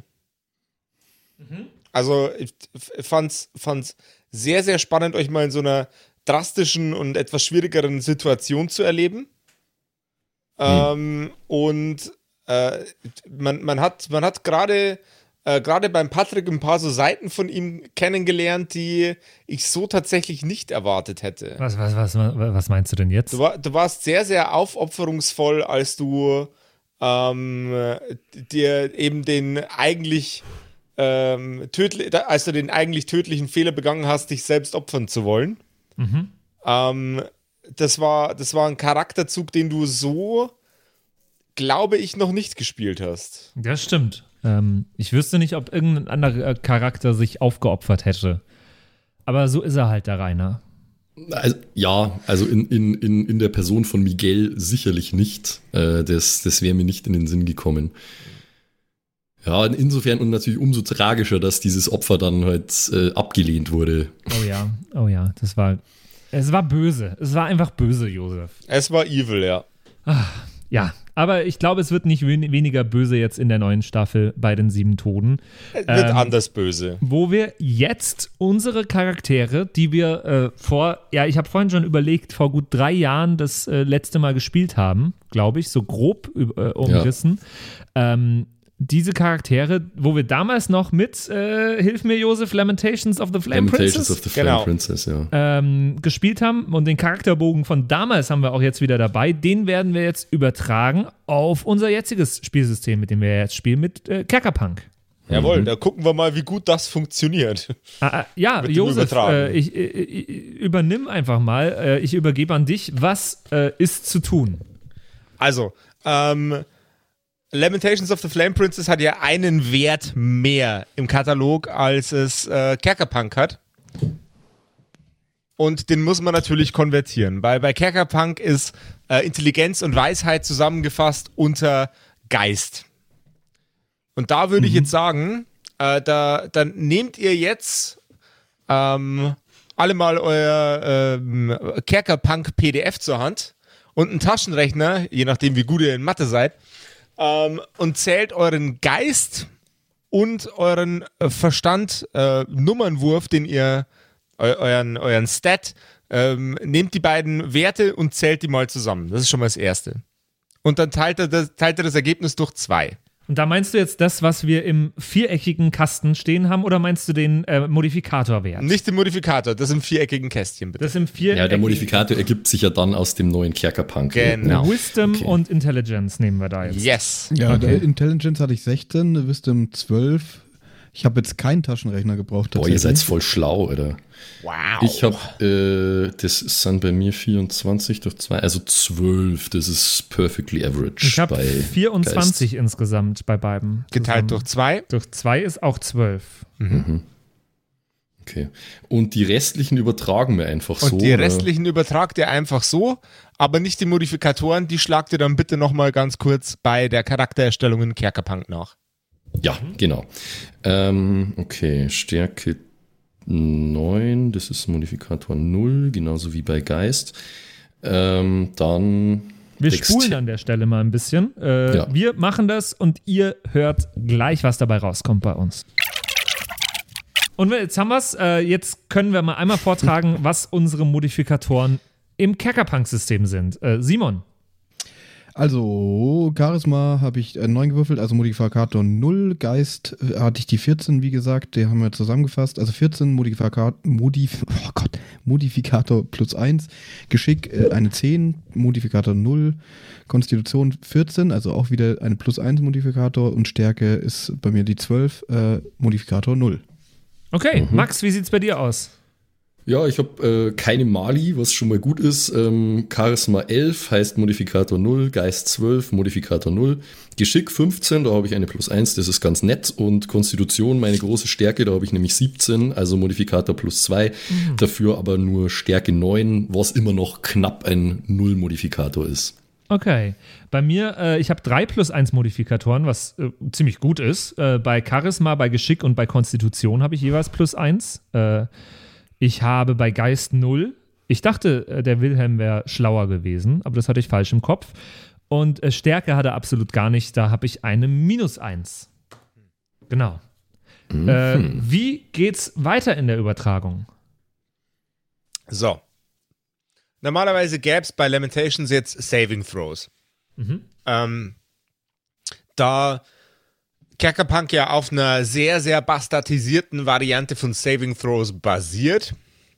S1: Mhm. Also ich fand's, fand's sehr, sehr spannend, euch mal in so einer drastischen und etwas schwierigeren Situation zu erleben. Mhm. Ähm, und äh, man, man hat, man hat gerade Äh, gerade beim Patrick ein paar so Seiten von ihm kennengelernt, die ich so tatsächlich nicht erwartet hätte.
S2: Was, was, was, was meinst du denn jetzt?
S1: Du, war, du warst sehr, sehr aufopferungsvoll, als du ähm, dir eben den eigentlich ähm, tödli- als du den eigentlich tödlichen Fehler begangen hast, dich selbst opfern zu wollen.
S2: Mhm.
S1: Ähm, das war, das war ein Charakterzug, den du so, glaube ich, noch nicht gespielt hast.
S2: Das stimmt. Ähm, ich wüsste nicht, ob irgendein anderer Charakter sich aufgeopfert hätte. Aber so ist er halt, der Rainer.
S4: Also, ja, also in, in, in, in der Person von Miguel sicherlich nicht. Äh, das das wäre mir nicht in den Sinn gekommen. Ja, insofern und natürlich umso tragischer, dass dieses Opfer dann halt äh, abgelehnt wurde.
S2: Oh ja, oh ja, das war, es war böse. Es war einfach böse, Josef.
S1: Es war evil, ja.
S2: Ach, ja, aber ich glaube, es wird nicht wen- weniger böse jetzt in der neuen Staffel bei den sieben Toten.
S1: Es wird ähm, anders böse.
S2: Wo wir jetzt unsere Charaktere, die wir äh, vor, ja, ich habe vorhin schon überlegt, vor gut drei Jahren das äh, letzte Mal gespielt haben, glaube ich, so grob äh, umrissen. Ja. Ähm, diese Charaktere, wo wir damals noch mit, äh, hilf mir Josef, Lamentations of the Flame
S4: Lamentations
S2: Princess,
S4: of the Flame
S1: genau.
S4: Princess, ja.
S2: ähm, gespielt haben und den Charakterbogen von damals haben wir auch jetzt wieder dabei. Den werden wir jetzt übertragen auf unser jetziges Spielsystem, mit dem wir jetzt spielen, mit äh, Kerkerpunk.
S1: Jawohl,
S4: mhm.
S1: da gucken wir mal, wie gut das funktioniert.
S2: Ah, ah, ja, Josef, äh, ich, ich, ich übernimm einfach mal, äh, ich übergebe an dich. Was äh, ist zu tun?
S1: Also, ähm, Lamentations of the Flame Princess hat ja einen Wert mehr im Katalog, als es äh, Kerkerpunk hat. Und den muss man natürlich konvertieren. Weil bei Kerkerpunk ist äh, Intelligenz und Weisheit zusammengefasst unter Geist. Und da würde mhm. ich jetzt sagen, äh, da, dann nehmt ihr jetzt ähm, alle mal euer ähm, Kerkerpunk-P D F zur Hand und einen Taschenrechner, je nachdem wie gut ihr in Mathe seid, ähm, und zählt euren Geist und euren äh, Verstand, äh, Nummernwurf, den ihr, eu, euren, euren Stat, ähm, nehmt die beiden Werte und zählt die mal zusammen. Das ist schon mal das Erste. Und dann teilt ihr das, teilt ihr das Ergebnis durch zwei.
S2: Und da meinst du jetzt das, was wir im viereckigen Kasten stehen haben, oder meinst du den äh, Modifikatorwert?
S1: Nicht den Modifikator, das im viereckigen Kästchen, bitte.
S2: Das im viereckigen.
S4: Ja, der Modifikator ergibt sich ja dann aus dem neuen Kerkerpunk.
S1: Genau.
S2: Wisdom
S4: okay.
S2: und Intelligence nehmen wir da jetzt.
S1: Yes.
S3: Ja,
S2: Okay.
S3: der Intelligence hatte ich sechzehn, Wisdom zwölf. Ich habe jetzt keinen Taschenrechner gebraucht.
S4: Boah, ihr seid voll schlau, oder?
S1: Wow.
S4: Ich habe, äh, das sind bei mir vierundzwanzig durch zwei, also zwölf. Das ist perfectly average.
S2: Ich habe
S4: bei
S2: vierundzwanzig
S4: Geist.
S2: insgesamt bei beiden.
S1: Geteilt
S2: zusammen.
S1: durch zwei.
S2: Durch zwei ist auch zwölf.
S1: Mhm.
S4: Okay. Und die restlichen übertragen wir einfach
S1: Und
S4: so.
S1: die
S4: oder?
S1: restlichen übertragt ihr einfach so, aber nicht die Modifikatoren, die schlagt ihr dann bitte nochmal ganz kurz bei der Charaktererstellung in Kerkerpunk nach.
S4: Ja, genau. Ähm, okay, Stärke neun, das ist Modifikator null, genauso wie bei Geist. Ähm, dann.
S2: Wir
S4: Dexter-
S2: spulen an der Stelle mal ein bisschen. Äh,
S4: Ja.
S2: Wir machen das und ihr hört gleich, was dabei rauskommt bei uns. Und jetzt haben wir es. Äh, jetzt können wir mal einmal vortragen, was unsere Modifikatoren im Kerkerpunk-System sind. Äh, Simon.
S3: Also, Charisma habe ich äh, neun gewürfelt, also Modifikator null. Geist äh, hatte ich die vierzehn, wie gesagt, die haben wir zusammengefasst. Also vierzehn, Modifikator, Modif- oh Gott, Modifikator plus eins. Geschick äh, eine zehn, Modifikator null. Konstitution vierzehn, also auch wieder eine plus eins Modifikator. Und Stärke ist bei mir die zwölf, äh, Modifikator null.
S2: Okay,
S4: Mhm.
S2: Max, wie sieht's bei dir aus?
S4: Ja, ich habe äh, keine Mali, was schon mal gut ist. Ähm, Charisma elf heißt Modifikator null, Geist zwölf, Modifikator null, Geschick fünfzehn, da habe ich eine plus eins, das ist ganz nett. Und Konstitution, meine große Stärke, da habe ich nämlich siebzehn, also Modifikator plus zwei, mhm. dafür aber nur Stärke neun, was immer noch knapp ein Null-Modifikator ist.
S2: Okay. Bei mir, äh, ich habe drei plus eins Modifikatoren, was äh, ziemlich gut ist. Äh, bei Charisma, bei Geschick und bei Konstitution habe ich jeweils plus eins. Äh, Ich habe bei Geist null. Ich dachte, der Wilhelm wäre schlauer gewesen, aber das hatte ich falsch im Kopf. Und äh, Stärke hat er absolut gar nicht. Da habe ich eine minus eins. Genau. Mhm. Äh, wie geht's weiter in der Übertragung?
S1: So. Normalerweise gäbe es bei Lamentations jetzt Saving Throws. Mhm. Ähm, da Kerkerpunk ja auf einer sehr, sehr bastardisierten Variante von Saving Throws basiert,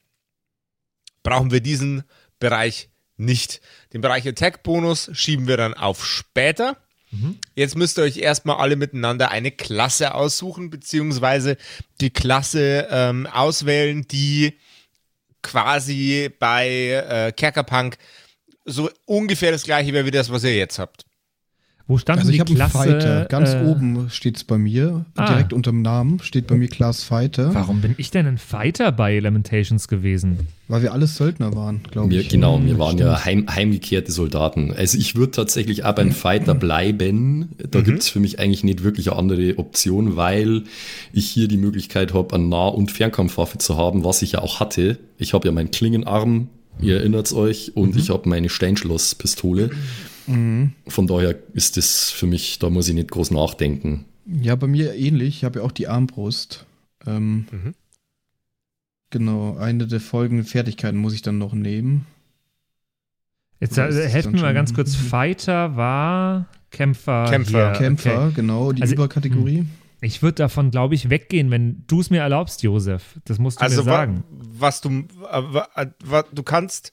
S1: brauchen wir diesen Bereich nicht. Den Bereich Attack-Bonus schieben wir dann auf später. Mhm. Jetzt müsst ihr euch erstmal alle miteinander eine Klasse aussuchen, beziehungsweise die Klasse ähm, auswählen, die quasi bei äh, Kerkerpunk so ungefähr das gleiche wäre wie das, was ihr jetzt habt.
S2: Wo stand
S3: also
S2: die
S3: ich habe einen Fighter. Ganz
S2: äh,
S3: oben steht es bei mir.
S2: Ah.
S3: Direkt unter dem Namen steht bei mir Class Fighter.
S2: Warum bin ich denn ein Fighter bei Lamentations gewesen?
S3: Weil wir alles Söldner waren, glaube ich.
S4: Genau, wir waren Stimmt. ja heim, heimgekehrte Soldaten. Also ich würde tatsächlich auch beim Fighter bleiben. Da mhm. gibt es für mich eigentlich nicht wirklich eine andere Option, weil ich hier die Möglichkeit habe, eine Nah- und Fernkampfwaffe zu haben, was ich ja auch hatte. Ich habe ja meinen Klingenarm, ihr erinnert euch, und mhm. ich habe meine Steinschlosspistole. Mhm. Von daher ist das für mich, da muss ich nicht groß nachdenken.
S3: Ja, bei mir ähnlich. Ich habe ja auch die Armbrust. Ähm, mhm. Genau, eine der folgenden Fertigkeiten muss ich dann noch nehmen.
S2: Jetzt also, helfen wir mal ganz kurz. Fighter war Kämpfer.
S1: Kämpfer,
S2: hier.
S3: Kämpfer
S2: Okay.
S3: genau, die also, Überkategorie.
S2: Ich würde davon, glaube ich, weggehen, wenn du es mir erlaubst, Josef. Das musst du
S1: also
S2: mir sagen.
S1: Wa- was du, äh, wa- du kannst...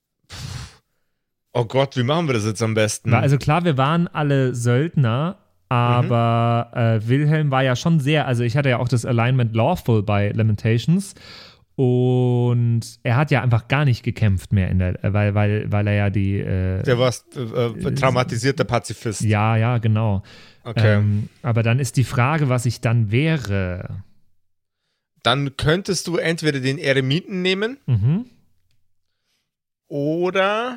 S1: Oh Gott, wie machen wir das jetzt am besten?
S2: Also klar, wir waren alle Söldner, aber mhm. äh, Wilhelm war ja schon sehr, also ich hatte ja auch das Alignment Lawful bei Lamentations und er hat ja einfach gar nicht gekämpft mehr, in der, weil, weil, weil er ja die... Äh,
S1: Der war äh, traumatisierter Pazifist.
S2: Ja, ja, genau.
S1: Okay.
S2: Ähm, aber dann ist die Frage, was ich dann wäre.
S1: Dann könntest du entweder den Eremiten nehmen
S2: mhm.
S1: oder...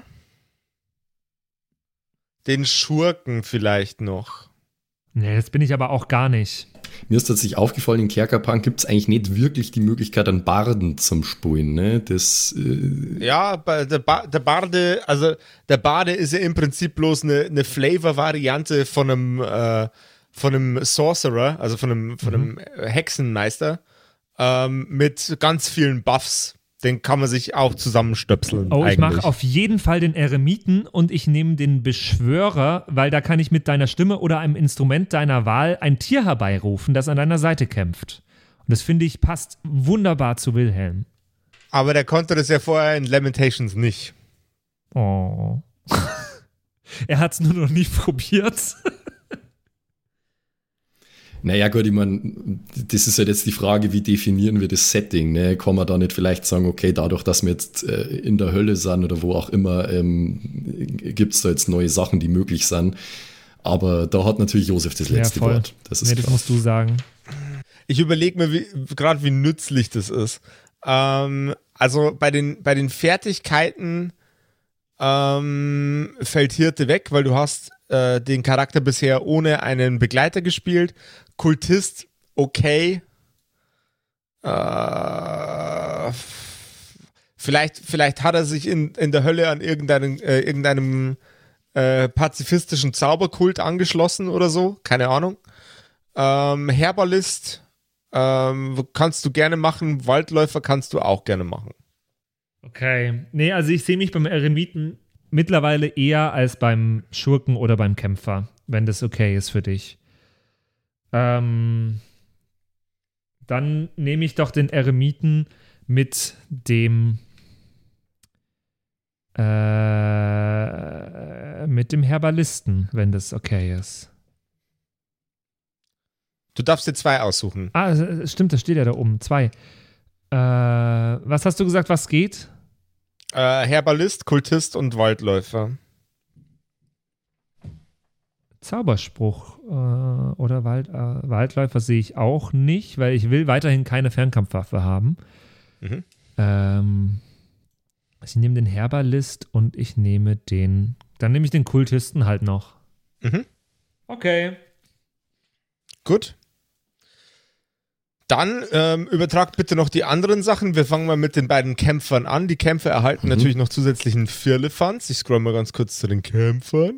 S1: den Schurken vielleicht noch.
S2: Nee, das bin ich aber auch gar nicht.
S4: Mir ist tatsächlich aufgefallen, in Kerkerpunk gibt es eigentlich nicht wirklich die Möglichkeit, einen Barden zum Spulen. Ne? Das, äh
S1: ja, der, ba- der Barde, also der Barde ist ja im Prinzip bloß eine, eine Flavor-Variante von einem, äh, von einem Sorcerer, also von einem, von einem mhm. Hexenmeister, ähm, mit ganz vielen Buffs. Den kann man sich auch zusammenstöpseln.
S2: Oh,
S1: eigentlich.
S2: Ich mache auf jeden Fall den Eremiten und ich nehme den Beschwörer, weil da kann ich mit deiner Stimme oder einem Instrument deiner Wahl ein Tier herbeirufen, das an deiner Seite kämpft. Und das finde ich passt wunderbar zu Wilhelm.
S1: Aber der konnte das ja vorher in Lamentations nicht.
S2: Oh. Er hat es nur noch nie probiert.
S4: Naja gut, ich meine, das ist halt jetzt die Frage, wie definieren wir das Setting? Ne? Kann man da nicht vielleicht sagen, okay, dadurch, dass wir jetzt äh, in der Hölle sind oder wo auch immer, ähm, gibt es da jetzt neue Sachen, die möglich sind. Aber da hat natürlich Josef das letzte
S2: ja, voll.
S4: Wort. Das ist
S2: nee, das musst du sagen.
S1: Ich überlege mir gerade, wie nützlich das ist. Ähm, also bei den, bei den Fertigkeiten ähm, fällt Hirte weg, weil du hast äh, den Charakter bisher ohne einen Begleiter gespielt. Kultist, okay. Äh, vielleicht, vielleicht hat er sich in, in der Hölle an irgendeinem, äh, irgendeinem äh, pazifistischen Zauberkult angeschlossen oder so. Keine Ahnung. Ähm, Herbalist ähm, kannst du gerne machen. Waldläufer kannst du auch gerne machen.
S2: Okay. Nee, also ich sehe mich beim Eremiten mittlerweile eher als beim Schurken oder beim Kämpfer, wenn das okay ist für dich. Ähm, dann nehme ich doch den Eremiten mit dem äh, mit dem Herbalisten, wenn das okay ist.
S1: Du darfst dir zwei aussuchen.
S2: Ah, stimmt, das steht ja da oben. Zwei. Äh, was hast du gesagt, was geht?
S1: Äh, Herbalist, Kultist und Waldläufer.
S2: Zauberspruch äh, oder Wald, äh, Waldläufer sehe ich auch nicht, weil ich will weiterhin keine Fernkampfwaffe haben.
S1: Mhm.
S2: Ähm, ich nehme den Herbalist und ich nehme den, dann nehme ich den Kultisten halt noch.
S1: Mhm.
S2: Okay.
S1: Gut. Dann ähm, übertragt bitte noch die anderen Sachen. Wir fangen mal mit den beiden Kämpfern an. Die Kämpfer erhalten
S4: Mhm.
S1: natürlich noch zusätzlichen Firlefanz. Ich scroll mal ganz kurz zu den Kämpfern.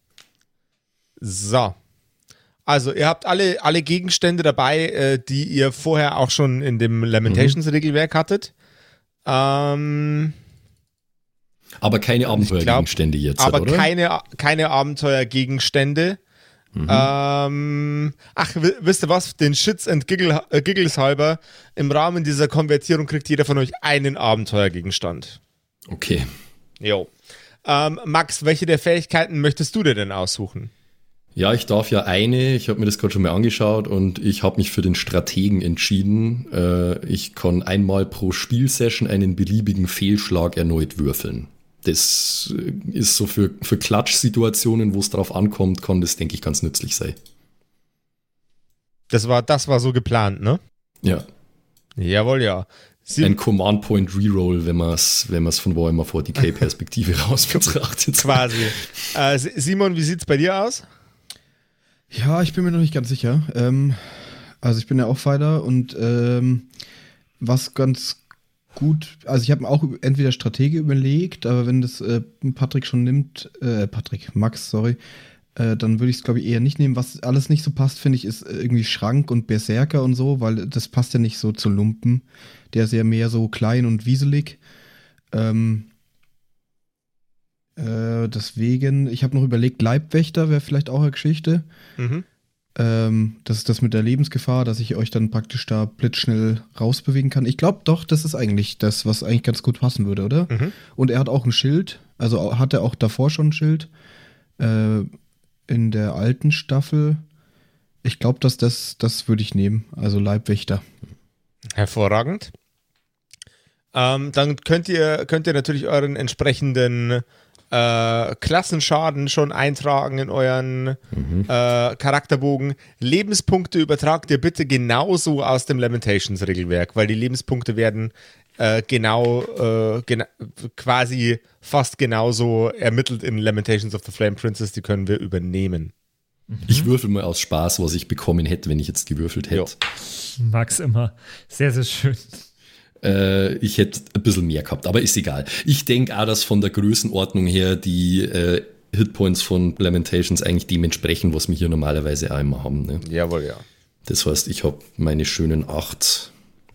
S1: So. Also, ihr habt alle, alle Gegenstände dabei, äh, die ihr vorher auch schon in dem Lamentations-Regelwerk hattet. Ähm,
S4: Aber keine Abenteuergegenstände jetzt,
S1: aber
S4: oder?
S1: keine, keine Abenteuergegenstände.
S4: Mhm.
S1: Ähm, ach, w- wisst ihr was? Den Shits and Giggle, äh, Giggles halber, im Rahmen dieser Konvertierung kriegt jeder von euch einen Abenteuergegenstand.
S4: Okay.
S1: Jo. Ähm, Max, welche der Fähigkeiten möchtest du dir denn aussuchen?
S4: Ja, ich darf ja eine, ich habe mir das gerade schon mal angeschaut und ich habe mich für den Strategen entschieden. Äh, ich kann einmal pro Spielsession einen beliebigen Fehlschlag erneut würfeln. Das ist so für, für Klatschsituationen, wo es drauf ankommt, kann das, denke ich, ganz nützlich sein.
S1: Das war, das war so geplant, ne?
S4: Ja,
S1: Jawohl, ja. Sie,
S4: ein Command-Point-Reroll, wenn man es wenn man's von Warhammer forty K-Perspektive raus betrachtet.
S1: quasi. Äh, Simon, wie sieht's bei dir aus?
S3: Ja, ich bin mir noch nicht ganz sicher. Ähm, also ich bin ja auch Fighter und ähm, was ganz gut, also ich habe mir auch entweder Stratege überlegt, aber wenn das äh, Patrick schon nimmt, äh, Patrick, Max, sorry, äh, dann würde ich es glaube ich eher nicht nehmen. Was alles nicht so passt, finde ich, ist irgendwie Schrank und Berserker und so, weil das passt ja nicht so zu Lumpen. Der ist ja mehr so klein und wieselig. Ähm, äh, deswegen, ich habe noch überlegt, Leibwächter wäre vielleicht auch eine Geschichte.
S1: Mhm.
S3: Ähm, das ist das mit der Lebensgefahr, dass ich euch dann praktisch da blitzschnell rausbewegen kann. Ich glaube doch, das ist eigentlich das, was eigentlich ganz gut passen würde, oder?
S1: Mhm.
S3: Und er hat auch ein Schild, also hat er auch davor schon ein Schild. Äh, in der alten Staffel. Ich glaube, dass das, das würde ich nehmen, also Leibwächter.
S1: Hervorragend. Ähm, dann könnt ihr, könnt ihr natürlich euren entsprechenden äh, Klassenschaden schon eintragen in euren
S4: Mhm.
S1: äh, Charakterbogen. Lebenspunkte übertragt ihr bitte genauso aus dem Lamentations-Regelwerk, weil die Lebenspunkte werden äh, genau, äh, gena quasi fast genauso ermittelt in Lamentations of the Flame Princess, die können wir übernehmen.
S4: Ich würfel mal aus Spaß, was ich bekommen hätte, wenn ich jetzt gewürfelt hätte.
S2: Max immer. Sehr, sehr schön.
S4: Äh, ich hätte ein bisschen mehr gehabt, aber ist egal. Ich denke auch, dass von der Größenordnung her die äh, Hitpoints von Lamentations eigentlich dementsprechend, was wir hier normalerweise auch immer haben. Ne?
S1: Jawohl, ja.
S4: Das heißt, ich habe meine schönen acht.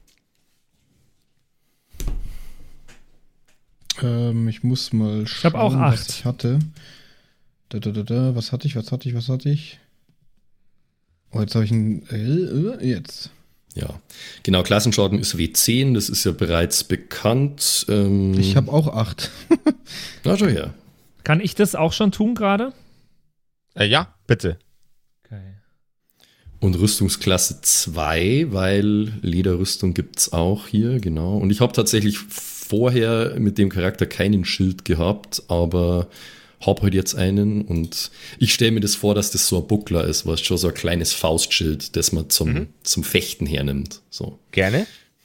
S3: Ähm, ich muss mal schauen,
S2: hab auch acht.
S3: was ich hatte. Da, da, da, da. Was hatte ich, was hatte ich, was hatte ich? Oh, jetzt habe ich ein... Äh, jetzt.
S4: Ja, genau, Klassenschaden ist W zehn, das ist ja bereits bekannt. Ähm,
S3: Ich habe auch acht.
S4: Na, schau her.
S2: Kann ich das auch schon tun gerade?
S1: Äh, ja, bitte.
S2: Okay.
S4: Und Rüstungsklasse zwei, weil Lederrüstung gibt es auch hier, genau. Und ich habe tatsächlich vorher mit dem Charakter keinen Schild gehabt, aber habe halt jetzt einen und ich stelle mir das vor, dass das so ein Buckler ist, was schon so ein kleines Faustschild, das man zum,
S1: Mhm.
S4: zum Fechten hernimmt. So.
S1: Gerne.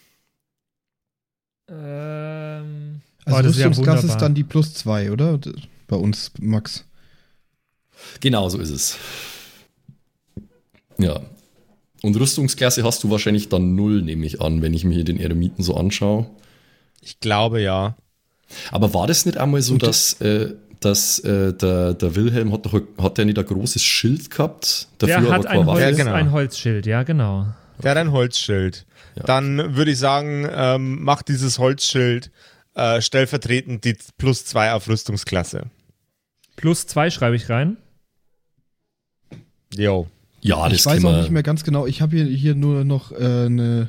S2: Ähm,
S3: Also
S2: oh, das ist ja
S3: Rüstungsklasse ist
S2: wunderbar.
S3: dann die plus zwei, oder? D- Bei uns, Max.
S4: Genau so ist es. Ja. Und Rüstungsklasse hast du wahrscheinlich dann null, nehme ich an, wenn ich mir hier den Eremiten so anschaue.
S1: Ich glaube, ja.
S4: Aber war das nicht einmal so,
S3: Und-
S4: dass, äh, dass äh, der, der Wilhelm hat, doch, hat der nicht ein großes Schild gehabt?
S2: Der
S4: Dafür
S2: hat
S4: aber keine
S2: ein,
S4: Waffe?
S2: Holz,
S1: Ja, genau.
S2: ein Holzschild, ja, genau.
S1: Der hat ein Holzschild.
S4: Ja.
S1: Dann würde ich sagen, ähm, macht dieses Holzschild äh, stellvertretend die plus zwei auf Rüstungsklasse.
S2: Plus zwei schreibe ich rein.
S1: Jo.
S4: Ja, das
S3: Ich weiß
S4: können
S3: auch
S4: wir-
S3: nicht mehr ganz genau. Ich habe hier, hier nur noch äh, eine,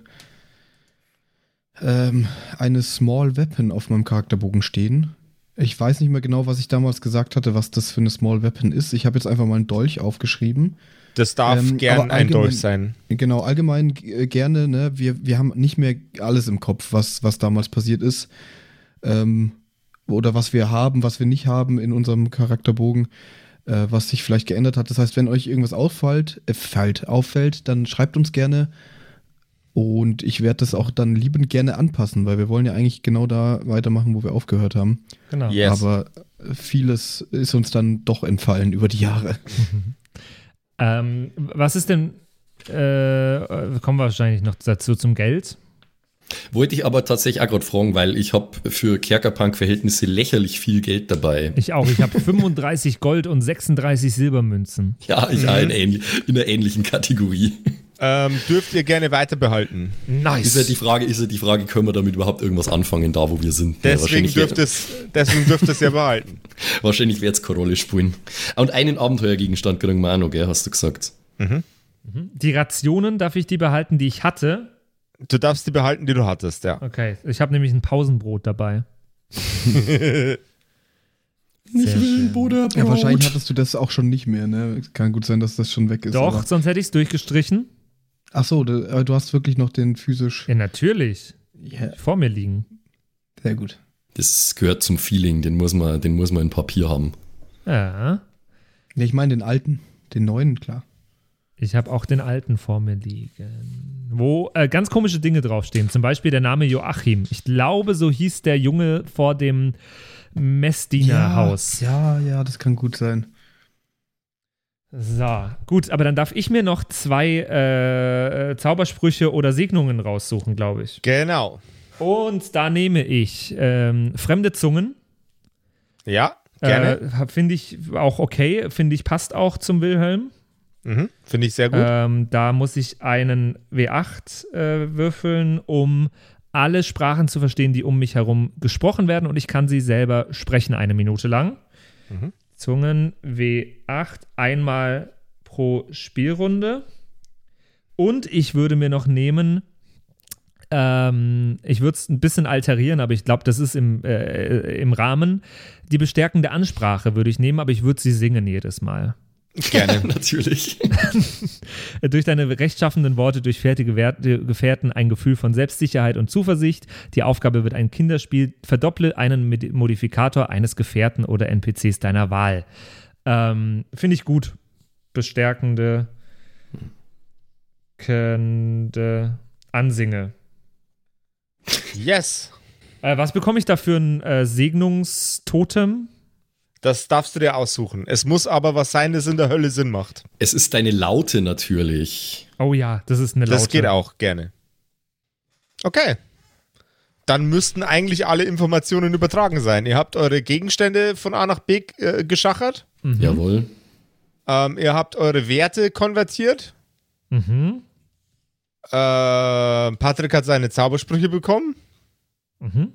S3: ähm, eine Small Weapon auf meinem Charakterbogen stehen. Ich weiß nicht mehr genau, was ich damals gesagt hatte, was das für eine Small Weapon ist. Ich habe jetzt einfach mal einen Dolch aufgeschrieben.
S1: Das darf
S3: Ähm,
S1: gern
S3: aber
S1: ein
S3: allgemein-
S1: Dolch sein.
S3: Genau, allgemein äh, gerne, ne? Wir, wir haben nicht mehr alles im Kopf, was, was damals passiert ist. Ähm, oder was wir haben, was wir nicht haben in unserem Charakterbogen, äh, was sich vielleicht geändert hat. Das heißt, wenn euch irgendwas auffällt, äh, fällt, auffällt, dann schreibt uns gerne. Und ich werde das auch dann liebend gerne anpassen, weil wir wollen ja eigentlich genau da weitermachen, wo wir aufgehört haben.
S2: Genau.
S1: Yes.
S3: Aber vieles ist uns dann doch entfallen über die Jahre.
S2: Ähm, was ist denn, äh, kommen wir wahrscheinlich noch dazu zum Geld?
S4: Wollte ich aber tatsächlich auch gerade fragen, weil ich habe für Kerkerpunk-Verhältnisse lächerlich viel Geld dabei.
S2: Ich auch, ich habe fünfunddreißig Gold und sechsunddreißig Silbermünzen.
S4: Ja, ich auch in, ähnlich, in einer ähnlichen Kategorie.
S1: Ähm, dürft ihr gerne weiter behalten.
S2: Nice.
S4: Ist ja die Frage, ist ja die Frage, können wir damit überhaupt irgendwas anfangen, da wo wir sind? Ja,
S1: Deswegen
S4: wahrscheinlich
S1: dürft
S4: wär-
S1: es, deswegen dürft es ja behalten.
S4: Wahrscheinlich wird es keine Rolle spielen. Und einen Abenteuergegenstand kriegen wir auch noch, gell, hast du gesagt.
S2: Die Rationen, darf ich die behalten, die ich hatte?
S1: Du darfst die behalten, die du hattest, ja.
S2: Okay, ich habe nämlich ein Pausenbrot dabei.
S4: Nicht
S2: Sehr schön.
S4: Bruder,
S3: Ja, wahrscheinlich hattest du das auch schon nicht mehr, ne? Kann gut sein, dass das schon weg ist.
S2: Doch,
S3: aber-
S2: sonst hätte ich es durchgestrichen.
S3: Ach so, du, aber du hast wirklich noch den physisch.
S2: Ja, natürlich.
S3: Ja,
S2: Vor mir liegen.
S3: sehr gut.
S4: Das gehört zum Feeling, den muss man, den muss man in Papier haben.
S2: Ja.
S3: Ja, ich meine den alten, den neuen, klar.
S2: Ich habe auch den alten vor mir liegen. Wo äh, ganz komische Dinge draufstehen. Zum Beispiel der Name Joachim. Ich glaube, so hieß der Junge vor dem Messdienerhaus.
S3: Ja, ja, das kann gut sein.
S2: So, gut, aber dann darf ich mir noch zwei äh, Zaubersprüche oder Segnungen raussuchen, glaube ich.
S1: Genau.
S2: Und da nehme ich ähm, fremde Zungen.
S1: Ja, gerne.
S2: Äh, Finde ich auch okay. Finde ich passt auch zum Wilhelm.
S1: Mhm. Finde ich sehr gut.
S2: Ähm, da muss ich einen W acht äh, würfeln, um alle Sprachen zu verstehen, die um mich herum gesprochen werden. Und ich kann sie selber sprechen eine Minute lang.
S1: Mhm.
S2: Zungen W acht, einmal pro Spielrunde. Und ich würde mir noch nehmen, ähm, ich würde es ein bisschen alterieren, aber ich glaube, das ist im, äh, im Rahmen. Die bestärkende Ansprache würde ich nehmen, aber ich würde sie singen jedes Mal.
S1: Gerne.
S4: Natürlich.
S2: Durch deine rechtschaffenden Worte durchfährt die Gewähr- Gefährten ein Gefühl von Selbstsicherheit und Zuversicht. Die Aufgabe wird ein Kinderspiel. Verdopple einen Med- Modifikator eines Gefährten oder N P Cs deiner Wahl. Ähm, Finde ich gut. Bestärkende kende Ansinge.
S1: Yes.
S2: Äh, was bekomme ich da für ein äh, Segnungstotem?
S1: Das darfst du dir aussuchen. Es muss aber was sein, das in der Hölle Sinn macht.
S4: Es ist deine Laute natürlich.
S2: Oh ja, das ist eine Laute.
S1: Das geht auch, gerne. Okay. Dann müssten eigentlich alle Informationen übertragen sein. Ihr habt eure Gegenstände von A nach B äh, geschachert.
S2: Mhm.
S4: Jawohl.
S1: Ähm, ihr habt eure Werte konvertiert.
S2: Mhm.
S1: Äh, Patrick hat seine Zaubersprüche bekommen.
S2: Mhm.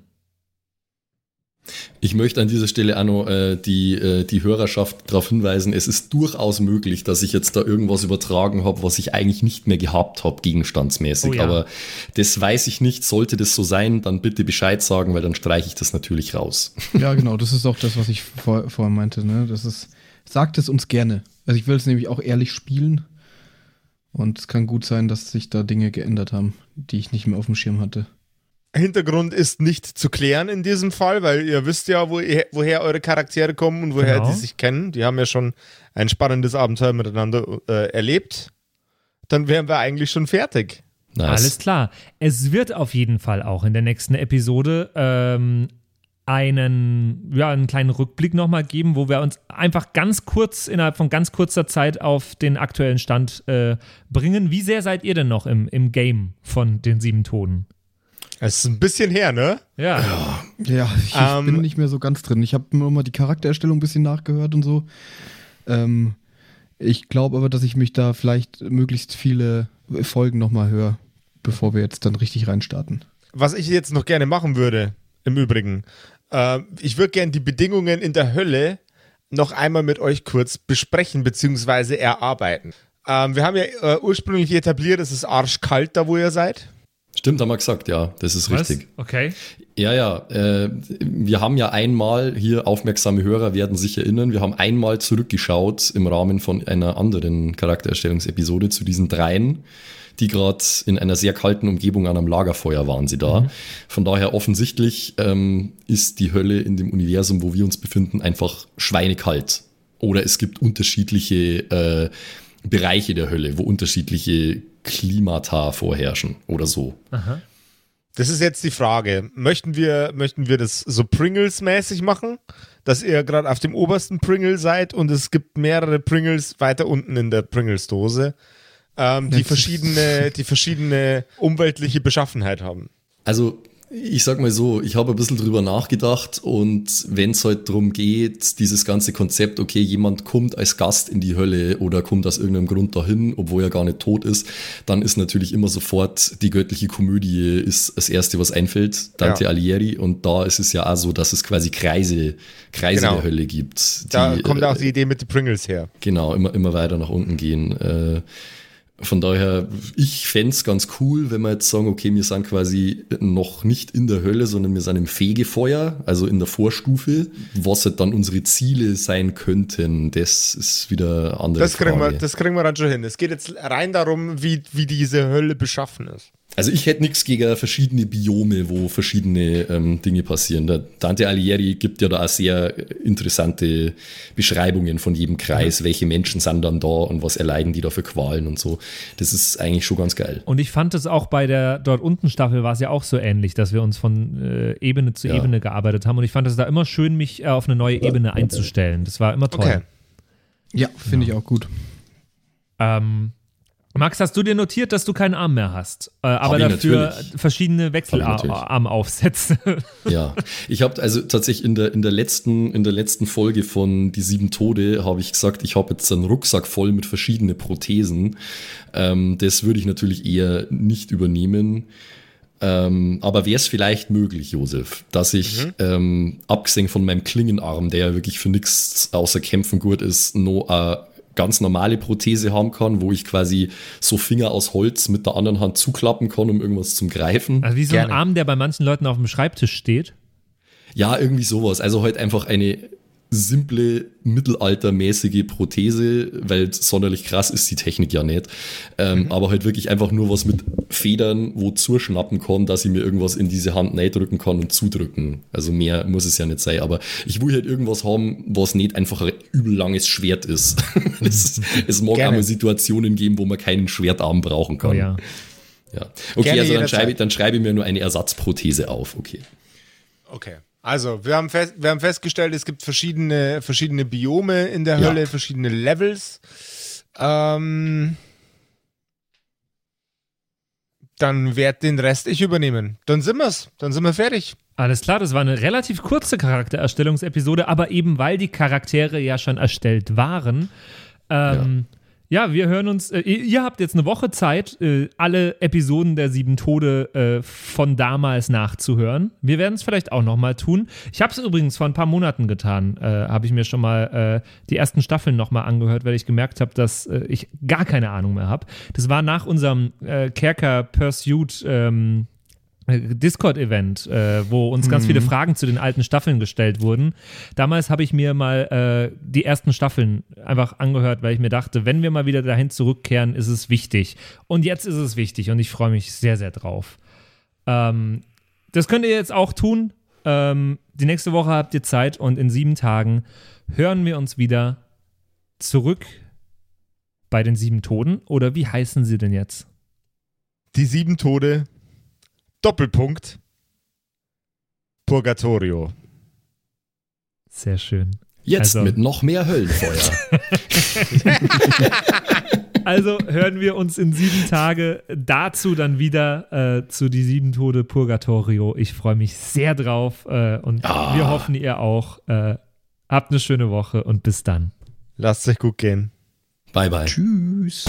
S4: Ich möchte an dieser Stelle auch noch äh, die, äh, die Hörerschaft darauf hinweisen, es ist durchaus möglich, dass ich jetzt da irgendwas übertragen habe, was ich eigentlich nicht mehr gehabt habe, gegenstandsmäßig.
S2: Oh ja.
S4: Aber das weiß ich nicht. Sollte das so sein, dann bitte Bescheid sagen, weil dann streiche ich das natürlich raus.
S3: Ja, genau, das ist auch das, was ich vor, vorher meinte, ne? Das ist, sagt es uns gerne. Also ich will es nämlich auch ehrlich spielen. Und es kann gut sein, dass sich da Dinge geändert haben, die ich nicht mehr auf dem Schirm hatte.
S1: Hintergrund ist nicht zu klären in diesem Fall, weil ihr wisst ja, wo ihr, woher eure Charaktere kommen und woher
S2: Genau.
S1: die sich kennen. Die haben ja schon ein spannendes Abenteuer miteinander äh, erlebt. Dann wären wir eigentlich schon fertig.
S4: Nice.
S2: Alles klar. Es wird auf jeden Fall auch in der nächsten Episode ähm, einen, ja, einen kleinen Rückblick nochmal geben, wo wir uns einfach ganz kurz, innerhalb von ganz kurzer Zeit auf den aktuellen Stand äh, bringen. Wie sehr seid ihr denn noch im, im Game von den sieben Toten?
S1: Es ist ein bisschen her, ne?
S2: Ja.
S3: Ja, ich,
S1: Ähm,
S3: ich bin nicht mehr so ganz drin. Ich habe nur mal die Charaktererstellung ein bisschen nachgehört und so. Ähm, ich glaube aber, dass ich mich da vielleicht möglichst viele Folgen nochmal höre, bevor wir jetzt dann richtig reinstarten.
S1: Was ich jetzt noch gerne machen würde, im Übrigen, äh, ich würde gerne die Bedingungen in der Hölle noch einmal mit euch kurz besprechen bzw. erarbeiten. Ähm, wir haben ja äh, ursprünglich etabliert, es ist arschkalt da, wo ihr seid.
S4: Stimmt, haben wir gesagt, ja, das ist
S2: Was?
S4: richtig.
S2: Okay.
S4: Ja, ja, äh, wir haben ja einmal, hier aufmerksame Hörer werden sich erinnern, wir haben einmal zurückgeschaut im Rahmen von einer anderen Charaktererstellungsepisode zu diesen dreien, die gerade in einer sehr kalten Umgebung an einem Lagerfeuer waren sie da. Mhm. Von daher offensichtlich ähm, ist die Hölle in dem Universum, wo wir uns befinden, einfach schweinekalt. Oder es gibt unterschiedliche äh, Bereiche der Hölle, wo unterschiedliche Klimata vorherrschen oder so.
S2: Aha.
S1: Das ist jetzt die Frage. Möchten wir, möchten wir das so Pringles-mäßig machen, dass ihr gerade auf dem obersten Pringle seid und es gibt mehrere Pringles weiter unten in der Pringles-Dose, ähm, die verschiedene, die verschiedene umweltliche Beschaffenheit haben?
S4: Also ich sag mal so, ich habe ein bisschen drüber nachgedacht und wenn es halt darum geht, dieses ganze Konzept, okay, jemand kommt als Gast in die Hölle oder kommt aus irgendeinem Grund dahin, obwohl er gar nicht tot ist, dann ist natürlich immer sofort die göttliche Komödie ist das Erste, was einfällt, Dante
S1: Ja.
S4: Alighieri, und da ist es ja auch so, dass es quasi Kreise, Kreise
S1: Genau.
S4: der Hölle gibt.
S1: Da
S4: die,
S1: kommt auch
S4: äh,
S1: die Idee mit den Pringles her.
S4: Genau, immer, immer weiter nach unten gehen. Äh, Von daher, ich fänd's ganz cool, wenn wir jetzt sagen, okay, wir sind quasi noch nicht in der Hölle, sondern wir sind im Fegefeuer, also in der Vorstufe. Was halt dann unsere Ziele sein könnten, das ist wieder eine andere
S1: Das kriegen, wir,
S4: Frage.
S1: das kriegen wir dann schon hin. Es geht jetzt rein darum, wie, wie diese Hölle beschaffen ist.
S4: Also ich hätte nichts gegen verschiedene Biome, wo verschiedene ähm, Dinge passieren. Der Dante Alighieri gibt ja da auch sehr interessante Beschreibungen von jedem Kreis, mhm. welche Menschen sind dann da und was erleiden die da für Qualen und so. Das ist eigentlich schon ganz geil.
S2: Und ich fand es auch bei der dort unten Staffel war es ja auch so ähnlich, dass wir uns von äh, Ebene zu
S4: Ja.
S2: Ebene gearbeitet haben. Und ich fand es da immer schön, mich äh, auf eine neue Ebene einzustellen. Das war immer toll.
S1: Okay.
S3: Ja, finde ich auch gut.
S2: Ähm, Max, hast du dir notiert, dass du keinen Arm mehr hast, äh, aber
S4: ich
S2: dafür
S4: natürlich.
S2: verschiedene
S4: natürlich.
S2: Wechselarmaufsätze?
S4: Ja, ich habe also tatsächlich in der in der letzten in der letzten Folge von Die Sieben Tode habe ich gesagt, ich habe jetzt einen Rucksack voll mit verschiedenen Prothesen. Ähm, das würde ich natürlich eher nicht übernehmen. Ähm, aber wäre es vielleicht möglich, Josef, dass ich, mhm. ähm, abgesehen von meinem Klingenarm, der ja wirklich für nichts außer Kämpfen gut ist, noch eine ganz normale Prothese haben kann, wo ich quasi so Finger aus Holz mit der anderen Hand zuklappen kann, um irgendwas zum Greifen.
S2: Also wie so
S1: Gerne.
S2: ein Arm, der bei manchen Leuten auf dem Schreibtisch steht.
S4: Ja, irgendwie sowas. Also halt einfach eine simple, mittelaltermäßige Prothese, weil sonderlich krass ist die Technik ja nicht. Ähm, mhm. Aber halt wirklich einfach nur was mit Federn, wo zuschnappen kann, dass ich mir irgendwas in diese Hand reindrücken kann und zudrücken. Also mehr muss es ja nicht sein. Aber ich will halt irgendwas haben, was nicht einfach ein übel langes Schwert ist. es, es mag
S1: Gerne.
S4: auch mal Situationen geben, wo man keinen Schwertarm brauchen kann.
S2: Oh ja.
S4: Ja. Okay,
S1: Gerne
S4: also dann
S1: jederzeit.
S4: schreibe, ich, dann schreibe ich mir nur eine Ersatzprothese auf. Okay.
S1: Okay. Also, wir haben, fest, wir haben festgestellt, es gibt verschiedene, verschiedene Biome in der
S4: Ja.
S1: Hölle, verschiedene Levels. Ähm, dann werde den Rest ich übernehmen. Dann sind wir's. Dann sind wir fertig.
S2: Alles klar, das war eine relativ kurze Charaktererstellungsepisode, aber eben weil die Charaktere ja schon erstellt waren. Ähm, ja. ja, wir hören uns, äh, ihr, ihr habt jetzt eine Woche Zeit, äh, alle Episoden der Sieben Tode äh, von damals nachzuhören. Wir werden es vielleicht auch nochmal tun. Ich habe es übrigens vor ein paar Monaten getan, äh, habe ich mir schon mal äh, die ersten Staffeln nochmal angehört, weil ich gemerkt habe, dass äh, ich gar keine Ahnung mehr habe. Das war nach unserem äh, Kerker Pursuit ähm, Discord-Event, äh, wo uns ganz viele Fragen zu den alten Staffeln gestellt wurden. Damals habe ich mir mal äh, die ersten Staffeln einfach angehört, weil ich mir dachte, wenn wir mal wieder dahin zurückkehren, ist es wichtig. Und jetzt ist es wichtig und ich freue mich sehr, sehr drauf. Ähm, das könnt ihr jetzt auch tun. Ähm, die nächste Woche habt ihr Zeit und in sieben Tagen hören wir uns wieder zurück bei den Sieben Toden. Oder wie heißen sie denn jetzt?
S1: Die Sieben Tode, Doppelpunkt, Purgatorio.
S2: Sehr schön.
S4: Jetzt
S2: Also-
S4: mit noch mehr Höllenfeuer.
S2: Also hören wir uns in sieben Tage dazu dann wieder äh, zu die Sieben Tode Purgatorio. Ich freue mich sehr drauf äh, und
S4: Ah.
S2: wir hoffen, ihr auch. Äh, habt eine schöne Woche und bis dann.
S1: Lasst euch gut gehen.
S4: Bye, bye.
S3: Tschüss.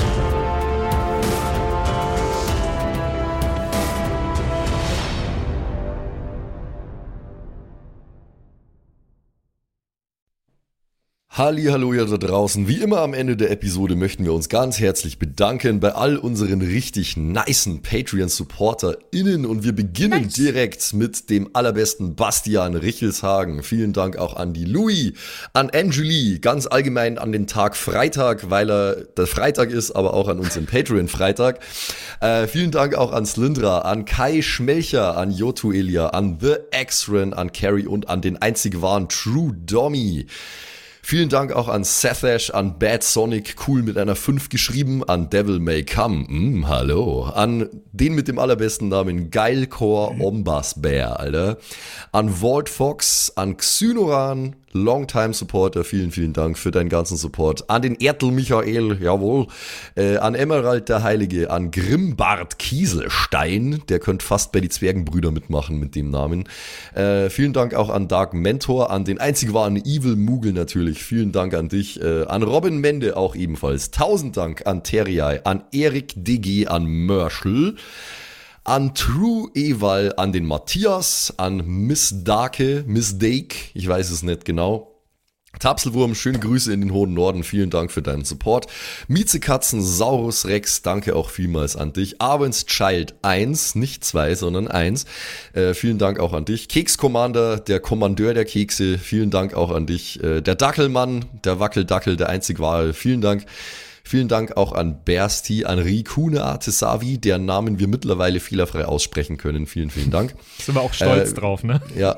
S4: Hallihallo ihr da draußen. Wie immer am Ende der Episode möchten wir uns ganz herzlich bedanken bei all unseren richtig nicen Patreon-SupporterInnen und wir beginnen nice. direkt mit dem allerbesten Bastian Richelshagen. Vielen Dank auch an die Louis, an Angeli, ganz allgemein an den Tag Freitag, weil er der Freitag ist, aber auch an uns im Patreon-Freitag. Äh, vielen Dank auch an Slyndra, an Kai Schmelcher, an Jotu Elia, an The X-Ren, an Carrie und an den einzig wahren True Dommy. Vielen Dank auch an Sethash, an Bad Sonic, cool mit einer fünf geschrieben, an Devil May Come, mm, hallo, an den mit dem allerbesten Namen Geilcore Ombas Bear, Alter, an Vault Fox, an Xynoran, Longtime Supporter, vielen, vielen Dank für deinen ganzen Support, an den Ertel Michael, jawohl, äh, an Emerald der Heilige, an Grimbart Kieselstein, der könnte fast bei die Zwergenbrüder mitmachen mit dem Namen, äh, vielen Dank auch an Dark Mentor, an den einzig wahren Evil Moogle natürlich, vielen Dank an dich, äh, an Robin Mende auch ebenfalls, tausend Dank an Terjai, an Erik D G, an Mörschel, an True Eval, an den Matthias, an Miss Dake, Miss Dake, ich weiß es nicht genau. Tapselwurm, schöne Grüße in den hohen Norden, vielen Dank für deinen Support. Miezekatzen, Saurus Rex, danke auch vielmals an dich. Arwen's Child eins, nicht zwei, sondern eins, äh, vielen Dank auch an dich. Keks Commander, der Kommandeur der Kekse, vielen Dank auch an dich. Äh, der Dackelmann, der Wackeldackel, der einzig wahre, vielen Dank. Vielen Dank auch an Bersti, an Rikune Artesavi, deren Namen wir mittlerweile fehlerfrei aussprechen können. Vielen, vielen Dank.
S2: Sind wir auch stolz
S4: äh,
S2: drauf, ne?
S4: Ja.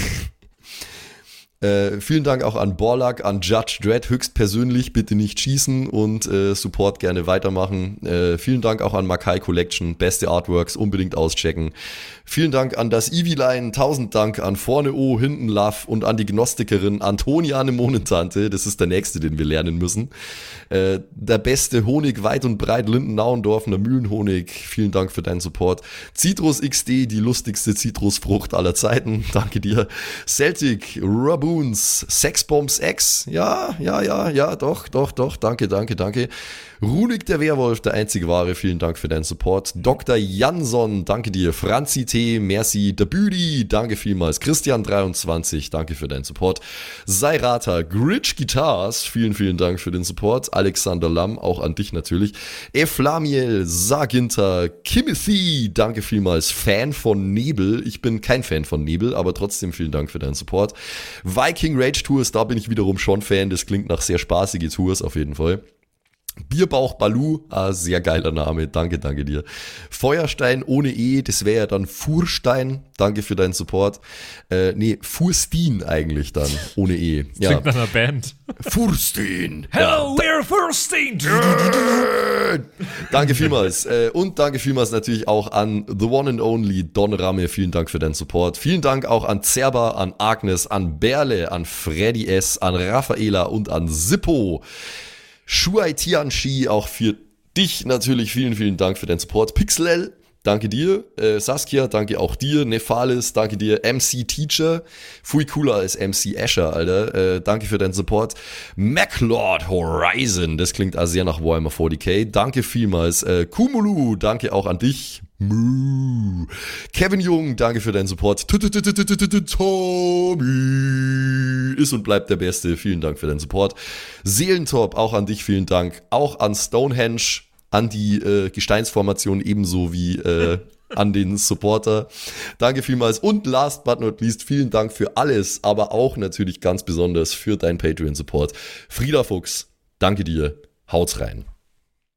S4: Äh, vielen Dank auch an Borlak, an Judge Dredd höchstpersönlich, bitte nicht schießen und äh, Support gerne weitermachen. Äh, vielen Dank auch an Makai Collection, beste Artworks, unbedingt auschecken. Vielen Dank an das Eviline, tausend Dank an Vorne O, Hinten Love und an die Gnostikerin Antoniane Monentante, das ist der nächste, den wir lernen müssen. Äh, der beste Honig weit und breit, Linden-Nauendorfener Mühlenhonig, vielen Dank für deinen Support. Citrus X D, die lustigste Zitrusfrucht aller Zeiten, danke dir. Celtic, Raboons, Sexbombs X, ja, ja, ja, ja, doch, doch, doch, danke, danke, danke. Runik der Werwolf, der einzige wahre, vielen Dank für deinen Support. Doktor Jansson, danke dir. Franzi T, merci. Der Büdi, danke vielmals. Christian dreiundzwanzig, danke für deinen Support. Sairata, Gritch Guitars, vielen, vielen Dank für den Support. Alexander Lamm, auch an dich natürlich. Eflamiel, Saginter, Kimothy, danke vielmals. Fan von Nebel, ich bin kein Fan von Nebel, aber trotzdem vielen Dank für deinen Support. Viking Rage Tours, da bin ich wiederum schon Fan, das klingt nach sehr spaßige Tours auf jeden Fall. Bierbauch Balu, ah, sehr geiler Name, danke, danke dir. Feuerstein ohne E, das wäre ja dann Furstein, danke für deinen Support. Äh, nee, Furstin eigentlich dann, ohne E.
S2: Ja. Klingt nach einer Band.
S4: Furstin.
S2: Hello, ja. We're Furstin.
S4: Danke vielmals. Äh, und danke vielmals natürlich auch an The One and Only Don Ramme, vielen Dank für deinen Support. Vielen Dank auch an Zerba, an Agnes, an Berle, an Freddy S., an Raffaela und an Sippo. Shuai Tianchi, auch für dich natürlich vielen, vielen Dank für deinen Support. Pixel, danke dir. Äh, Saskia, danke auch dir. Nephalis, danke dir. M C Teacher, viel cooler als M C Asher, Alter. Äh, danke für deinen Support. MacLord Horizon, das klingt also sehr nach Warhammer forty K. Danke vielmals. Äh, Kumulu, danke auch an dich. Moo. Kevin Jung, danke für deinen Support. Tommy ist und bleibt der Beste. Vielen Dank für deinen Support. Seelentop, auch an dich vielen Dank. Auch an Stonehenge, an die äh, Gesteinsformation ebenso wie äh, an den Supporter. Danke vielmals. Und last but not least, vielen Dank für alles, aber auch natürlich ganz besonders für deinen Patreon-Support. Frieda Fuchs, danke dir. Haut's rein.